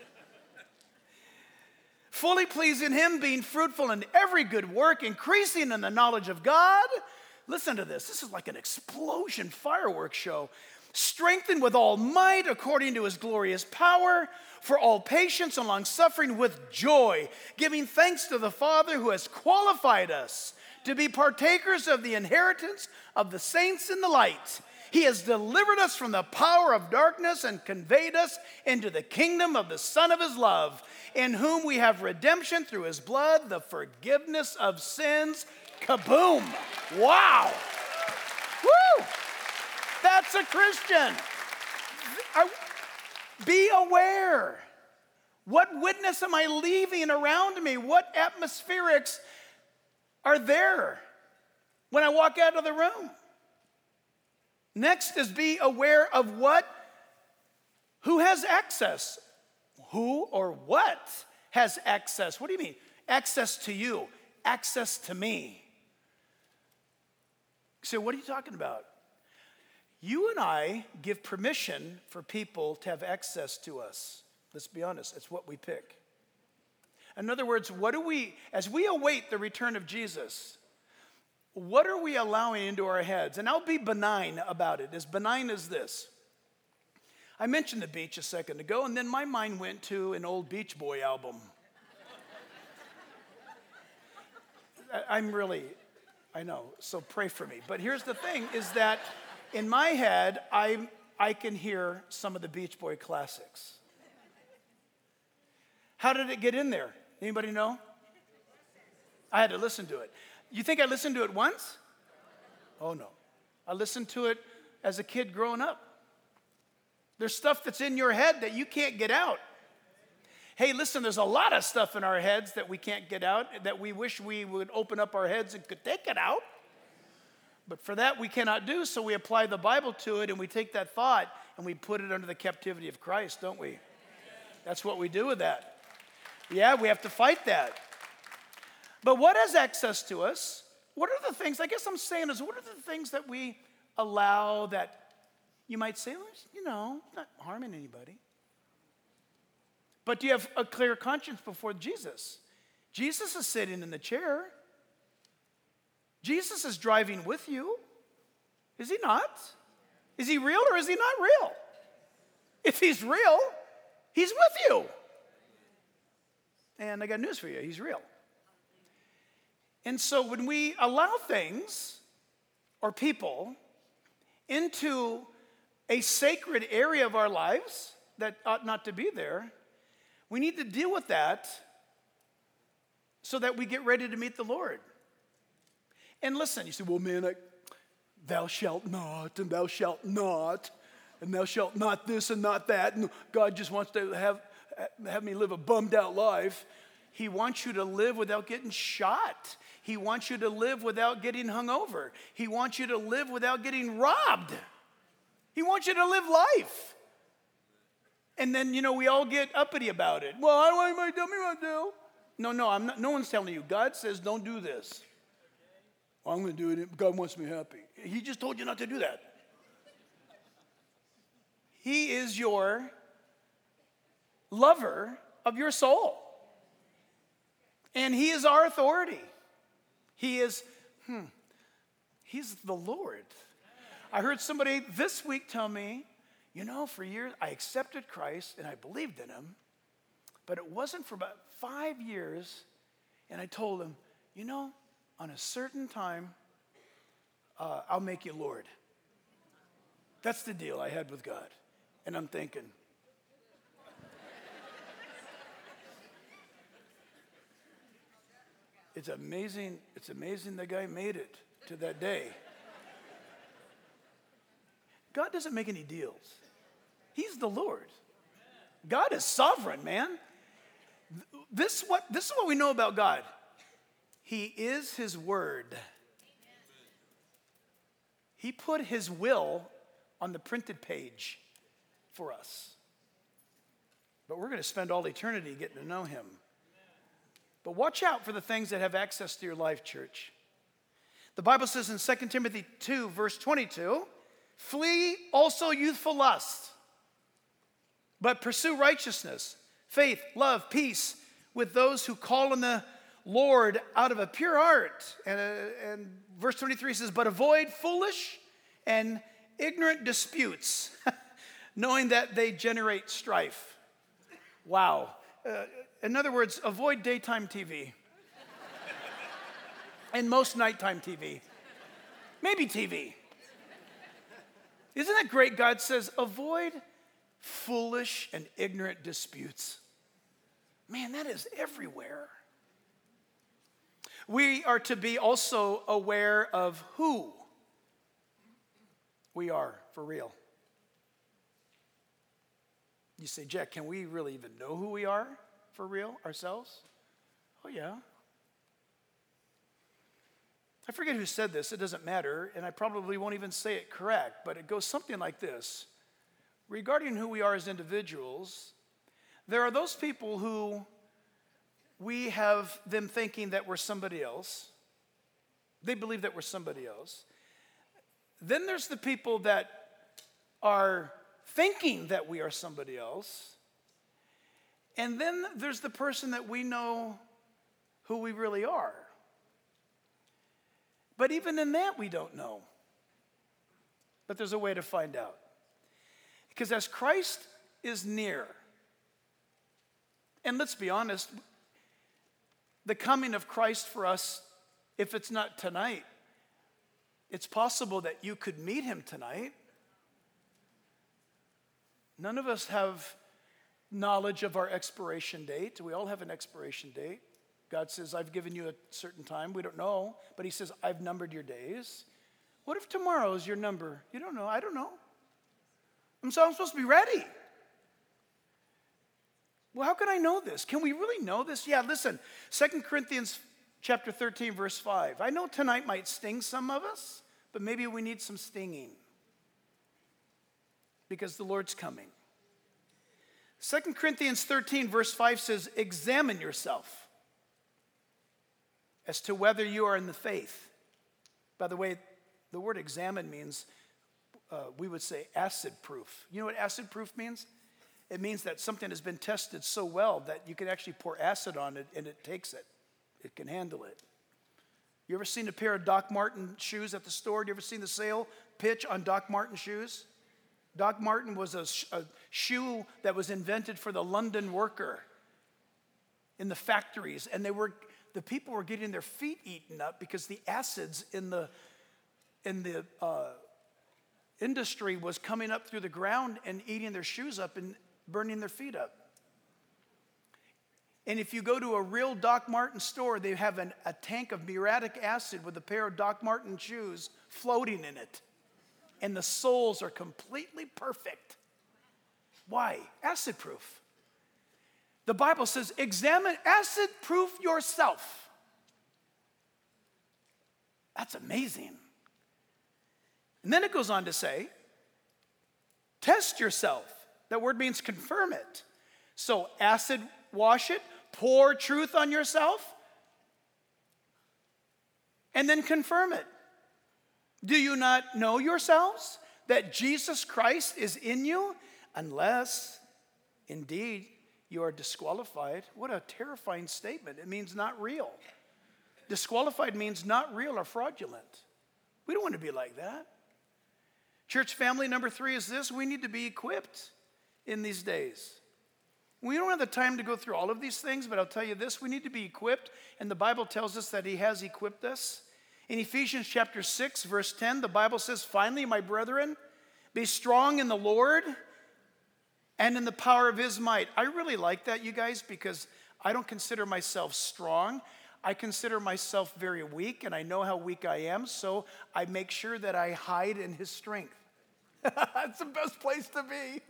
Fully pleasing him, being fruitful in every good work, increasing in the knowledge of God. Listen to this. This is like an explosion fireworks show. Strengthened with all might according to his glorious power, for all patience and long suffering with joy, giving thanks to the Father who has qualified us to be partakers of the inheritance of the saints in the light. He has delivered us from the power of darkness and conveyed us into the kingdom of the Son of his love, in whom we have redemption through his blood, the forgiveness of sins. Kaboom! Wow! Woo! That's a Christian. Be aware. What witness am I leaving around me? What atmospherics are there when I walk out of the room? Next is be aware of who has access. Who or what has access? What do you mean? Access to you, access to me. So what are you talking about? You and I give permission for people to have access to us. Let's be honest, it's what we pick. In other words, as we await the return of Jesus, what are we allowing into our heads? And I'll be benign about it, as benign as this. I mentioned the beach a second ago, and then my mind went to an old Beach Boy album. I know, so pray for me. But here's the thing, is that in my head, I can hear some of the Beach Boy classics. How did it get in there? Anybody know? I had to listen to it. You think I listened to it once? Oh, no. I listened to it as a kid growing up. There's stuff that's in your head that you can't get out. Hey, listen, there's a lot of stuff in our heads that we can't get out, that we wish we would open up our heads and could take it out. But for that, we cannot do, so we apply the Bible to it, and we take that thought and we put it under the captivity of Christ, don't we? That's what we do with that. Yeah, we have to fight that. But what has access to us? What are the things, I guess I'm saying is, what are the things that we allow that you might say, well, not harming anybody. But do you have a clear conscience before Jesus? Jesus is sitting in the chair. Jesus is driving with you. Is he not? Is he real or is he not real? If he's real, he's with you. And I got news for you, he's real. And so when we allow things or people into a sacred area of our lives that ought not to be there, we need to deal with that so that we get ready to meet the Lord. And listen, you say, well, man, thou shalt not, and thou shalt not, and thou shalt not this and not that, and God just wants to have me live a bummed out life. He wants you to live without getting shot. He wants you to live without getting hungover. He wants you to live without getting robbed. He wants you to live life. And then, we all get uppity about it. Well, I don't want anybody to tell me what to do. No, I'm not. No one's telling you. God says, don't do this. Well, I'm going to do it. God wants me happy. He just told you not to do that. He is your lover of your soul. And he is our authority. He's the Lord. I heard somebody this week tell me, for years I accepted Christ and I believed in him, but it wasn't for about 5 years, and I told him, on a certain time, I'll make you Lord. That's the deal I had with God. And I'm thinking, it's amazing the guy made it to that day. God doesn't make any deals. He's the Lord. God is sovereign, man. This is what we know about God. He is his word. He put his will on the printed page for us. But we're going to spend all eternity getting to know him. But watch out for the things that have access to your life, church. The Bible says in 2 Timothy 2, verse 22, flee also youthful lust, but pursue righteousness, faith, love, peace with those who call on the Lord out of a pure heart. And verse 23 says, but avoid foolish and ignorant disputes, knowing that they generate strife. Wow. In other words, avoid daytime TV. And most nighttime TV. Maybe TV. Isn't that great? God says, avoid foolish and ignorant disputes. Man, that is everywhere. We are to be also aware of who we are for real. You say, Jack, can we really even know who we are for real ourselves? Oh, yeah. I forget who said this. It doesn't matter, and I probably won't even say it correct, but it goes something like this. Regarding who we are as individuals, there are those people who we have them thinking that we're somebody else. They believe that we're somebody else. Then there's the people that are thinking that we are somebody else. And then there's the person that we know who we really are. But even in that, we don't know. But there's a way to find out. Because as Christ is near, and let's be honest, the coming of Christ for us, if it's not tonight, it's possible that you could meet him tonight. None of us have knowledge of our expiration date. We all have an expiration date. God says, I've given you a certain time. We don't know, but he says, I've numbered your days. What if tomorrow is your number? You don't know. I don't know. I'm supposed to be ready. Well, how can I know this? Can we really know this? Yeah, listen, 2 Corinthians chapter 13, verse 5. I know tonight might sting some of us, but maybe we need some stinging because the Lord's coming. 2 Corinthians 13, verse 5 says, examine yourself as to whether you are in the faith. By the way, the word examine means, we would say acid proof. You know what acid proof means? It means that something has been tested so well that you can actually pour acid on it and it takes it. It can handle it. You ever seen a pair of Doc Marten shoes at the store? You ever seen the sale pitch on Doc Marten shoes? Doc Marten was a shoe that was invented for the London worker in the factories, and the people were getting their feet eaten up because the acids in the industry was coming up through the ground and eating their shoes up and burning their feet up. And if you go to a real Doc Marten store, they have a tank of muriatic acid with a pair of Doc Marten shoes floating in it. And the soles are completely perfect. Why? Acid proof. The Bible says, examine, acid proof yourself. That's amazing. And then it goes on to say, test yourself. That word means confirm it. So acid wash it, pour truth on yourself, and then confirm it. Do you not know yourselves that Jesus Christ is in you, unless indeed you are disqualified? What a terrifying statement. It means not real. Disqualified means not real or fraudulent. We don't want to be like that. Church family, number 3 is this: we need to be equipped in these days. We don't have the time to go through all of these things, but I'll tell you this: we need to be equipped, and the Bible tells us that he has equipped us. In Ephesians chapter 6, verse 10, the Bible says, finally, my brethren, be strong in the Lord and in the power of his might. I really like that, you guys, because I don't consider myself strong. I consider myself very weak, and I know how weak I am, so I make sure that I hide in his strength. That's the best place to be.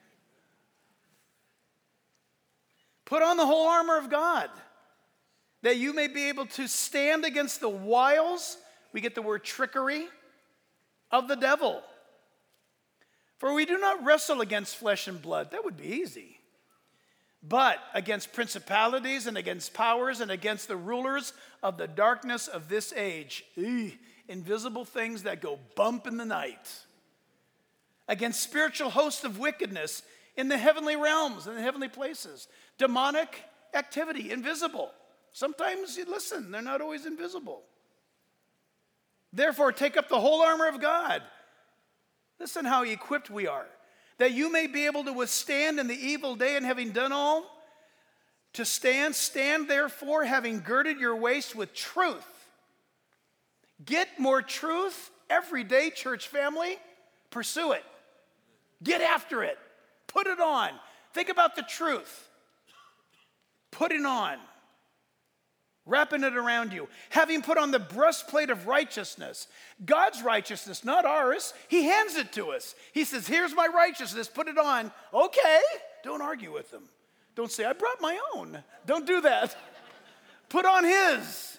Put on the whole armor of God, that you may be able to stand against the wiles, we get the word trickery, of the devil. For we do not wrestle against flesh and blood. That would be easy. But against principalities and against powers and against the rulers of the darkness of this age. Invisible things that go bump in the night. Against spiritual hosts of wickedness in the heavenly realms, in the heavenly places. Demonic activity, invisible. Sometimes, listen, they're not always invisible. Therefore, take up the whole armor of God. Listen how equipped we are. That you may be able to withstand in the evil day, and having done all to stand, stand therefore, having girded your waist with truth. Get more truth every day, church family. Pursue it. Get after it. Put it on. Think about the truth. Put it on. Wrapping it around you. Having put on the breastplate of righteousness. God's righteousness, not ours. He hands it to us. He says, here's my righteousness, put it on. Okay. Don't argue with him. Don't say, I brought my own. Don't do that. Put on his.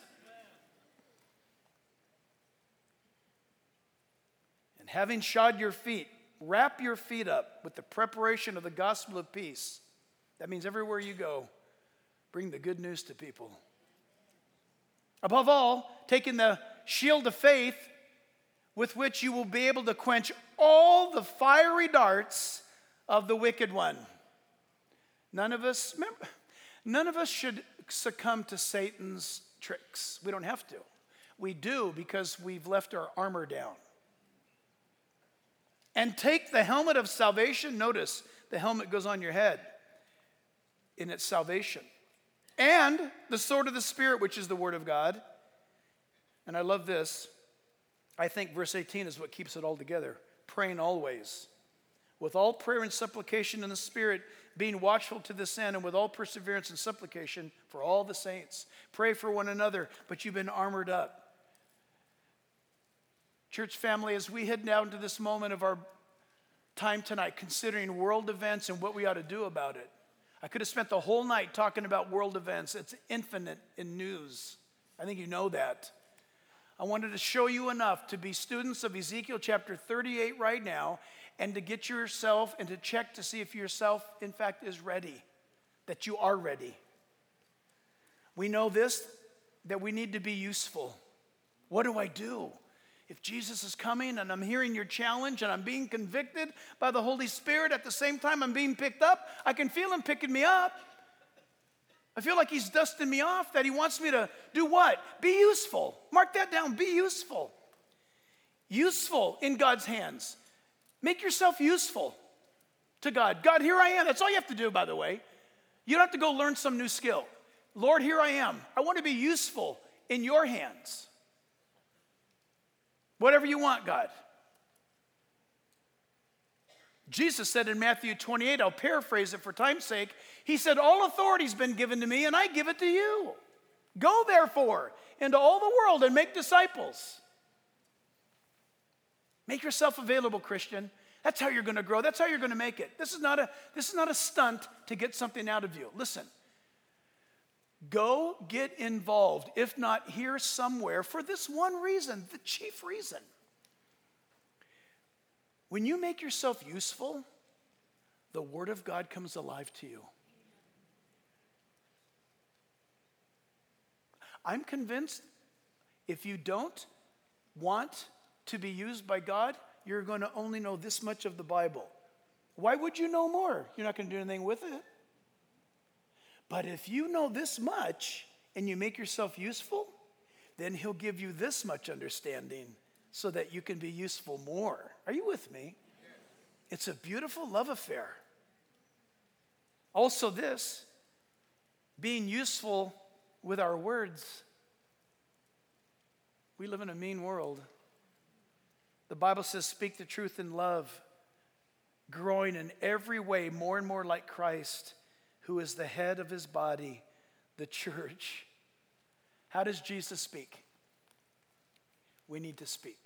And having shod your feet, wrap your feet up with the preparation of the gospel of peace. That means everywhere you go, bring the good news to people. Above all, taking the shield of faith with which you will be able to quench all the fiery darts of the wicked one. None of us should succumb to Satan's tricks. We don't have to. We do because we've left our armor down. And take the helmet of salvation. Notice the helmet goes on your head in its salvation. And the sword of the Spirit, which is the word of God. And I love this. I think verse 18 is what keeps it all together. Praying always, with all prayer and supplication in the Spirit, being watchful to this end, and with all perseverance and supplication for all the saints. Pray for one another, but you've been armored up. Church family, as we head down to this moment of our time tonight, considering world events and what we ought to do about it. I could have spent the whole night talking about world events. It's infinite in news. I think you know that. I wanted to show you enough to be students of Ezekiel chapter 38 right now, and to get yourself and to check to see if yourself, in fact, is ready, that you are ready. We know this, that we need to be useful. What do I do? If Jesus is coming and I'm hearing your challenge and I'm being convicted by the Holy Spirit, at the same time I'm being picked up, I can feel him picking me up. I feel like he's dusting me off, that he wants me to do what? Be useful. Mark that down, be useful. Useful in God's hands. Make yourself useful to God. God, here I am. That's all you have to do, by the way. You don't have to go learn some new skill. Lord, here I am. I want to be useful in your hands. Whatever you want, God. Jesus said in Matthew 28, I'll paraphrase it for time's sake, he said, all authority's been given to me and I give it to you. Go therefore into all the world and make disciples. Make yourself available, Christian. That's how you're going to grow. That's how you're going to make it. This is not a stunt to get something out of you. Listen, go get involved, if not here somewhere, for this one reason, the chief reason. When you make yourself useful, the Word of God comes alive to you. I'm convinced if you don't want to be used by God, you're going to only know this much of the Bible. Why would you know more? You're not going to do anything with it. But if you know this much and you make yourself useful, then He'll give you this much understanding so that you can be useful more. Are you with me? It's a beautiful love affair. Also this, being useful with our words. We live in a mean world. The Bible says, speak the truth in love, growing in every way more and more like Christ, who is the head of His body, the church. How does Jesus speak? We need to speak.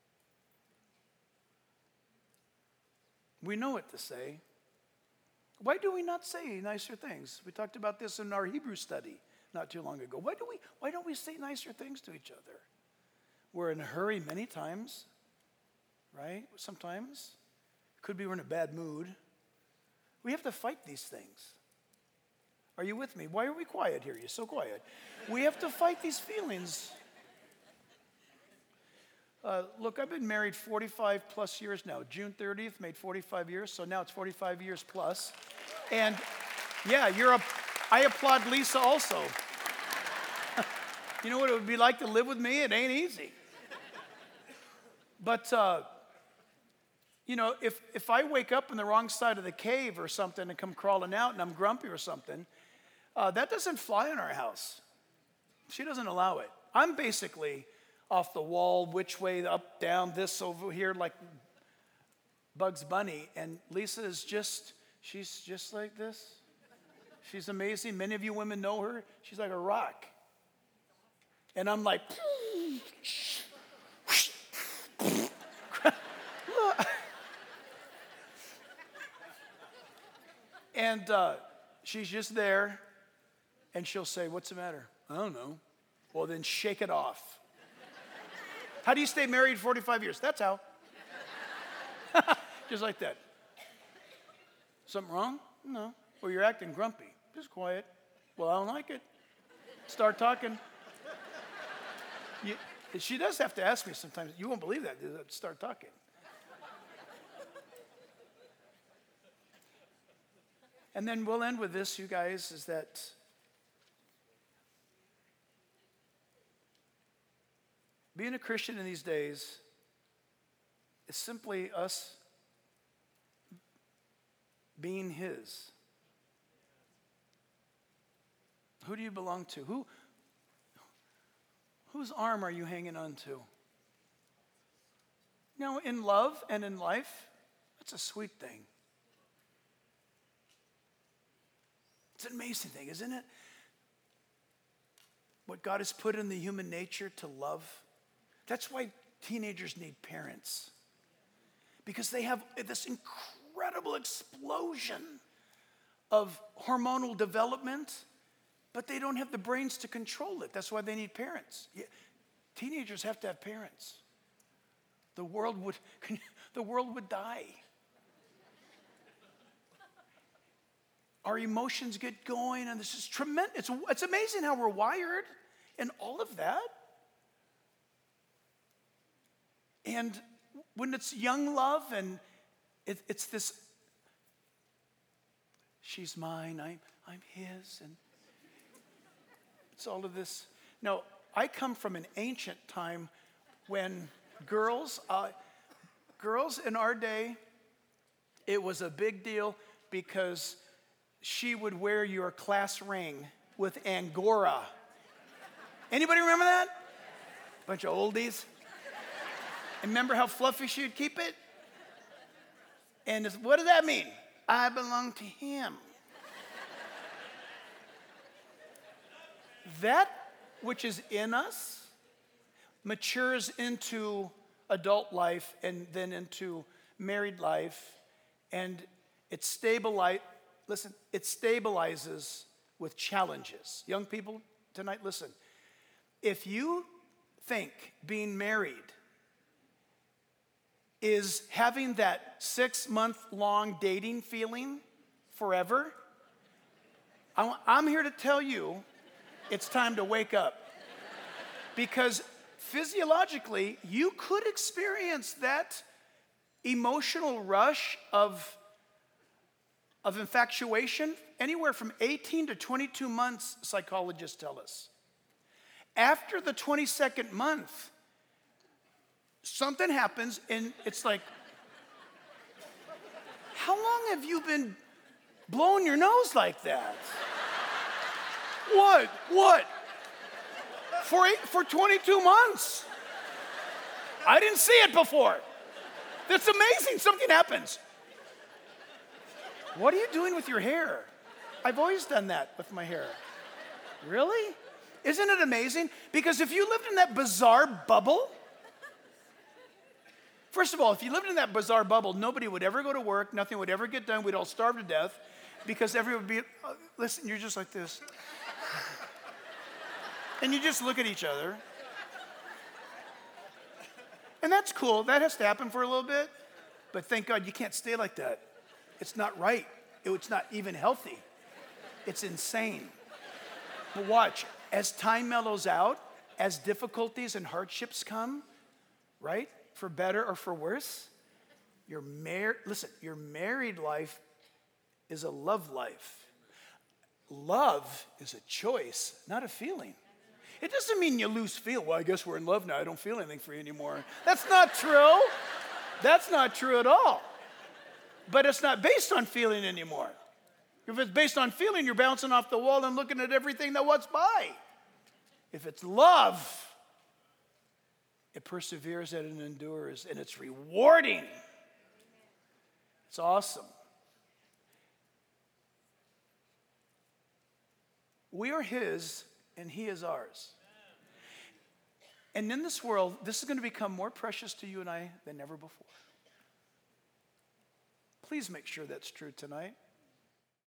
We know what to say. Why do we not say nicer things? We talked about this in our Hebrew study not too long ago. Why don't we say nicer things to each other? We're in a hurry many times, right? Sometimes. Could be we're in a bad mood. We have to fight these things. Are you with me? Why are we quiet here? You're so quiet. We have to fight these feelings. Look, I've been married 45 plus years now. June 30th made 45 years, so now it's 45 years plus. And yeah, I applaud Lisa also. You know what it would be like to live with me? It ain't easy. But, if I wake up on the wrong side of the cave or something and come crawling out and I'm grumpy or something, that doesn't fly in our house. She doesn't allow it. I'm basically off the wall, which way, up, down, this, over here, like Bugs Bunny. And Lisa is she's just like this. She's amazing. Many of you women know her. She's like a rock. And I'm like, and she's just there, and she'll say, what's the matter? I don't know. Well, then shake it off. How do you stay married 45 years? That's how. Just like that. Something wrong? No. Well, you're acting grumpy. Just quiet. Well, I don't like it. Start talking. She does have to ask me sometimes. You won't believe that. Start talking. And then we'll end with this, you guys, is that being a Christian in these days is simply us being His. Who do you belong to? Whose arm are you hanging on to? Now, in love and in life, that's a sweet thing. It's an amazing thing, isn't it? What God has put in the human nature to love. That's why teenagers need parents. Because they have this incredible explosion of hormonal development, but they don't have the brains to control it. That's why they need parents. Teenagers have to have parents. The world would die. Our emotions get going, and this is tremendous. It's amazing how we're wired and all of that. And when it's young love and it's this, she's mine, I'm his, and it's all of this. Now, I come from an ancient time when girls in our day, it was a big deal because she would wear your class ring with Angora. Anybody remember that? Bunch of oldies. And remember how fluffy she'd keep it? And what does that mean? I belong to him. That which is in us matures into adult life and then into married life, and it stabilizes with challenges. Young people tonight, listen. If you think being married is having that 6-month-long dating feeling forever, I'm here to tell you it's time to wake up. Because physiologically, you could experience that emotional rush of infatuation anywhere from 18 to 22 months, psychologists tell us. After the 22nd month, something happens and it's like, how long have you been blowing your nose like that? What? For 22 months. I didn't see it before. That's amazing. Something happens. What are you doing with your hair? I've always done that with my hair. Really? Isn't it amazing? Because if you lived in that bizarre bubble, first of all, if you lived in that bizarre bubble, nobody would ever go to work, nothing would ever get done, we'd all starve to death, because everyone would be, listen, you're just like this. And you just look at each other. And that's cool. That has to happen for a little bit. But thank God you can't stay like that. It's not right. It's not even healthy. It's insane. But watch, as time mellows out, as difficulties and hardships come, right, for better or for worse, your married life is a love life. Love is a choice, not a feeling. It doesn't mean you lose feel. Well, I guess we're in love now. I don't feel anything for you anymore. That's not true. That's not true at all. But it's not based on feeling anymore. If it's based on feeling, you're bouncing off the wall and looking at everything that walks by. If it's love, it perseveres and it endures, and it's rewarding. It's awesome. We are his, and he is ours. And in this world, this is going to become more precious to you and I than ever before. Please make sure that's true tonight.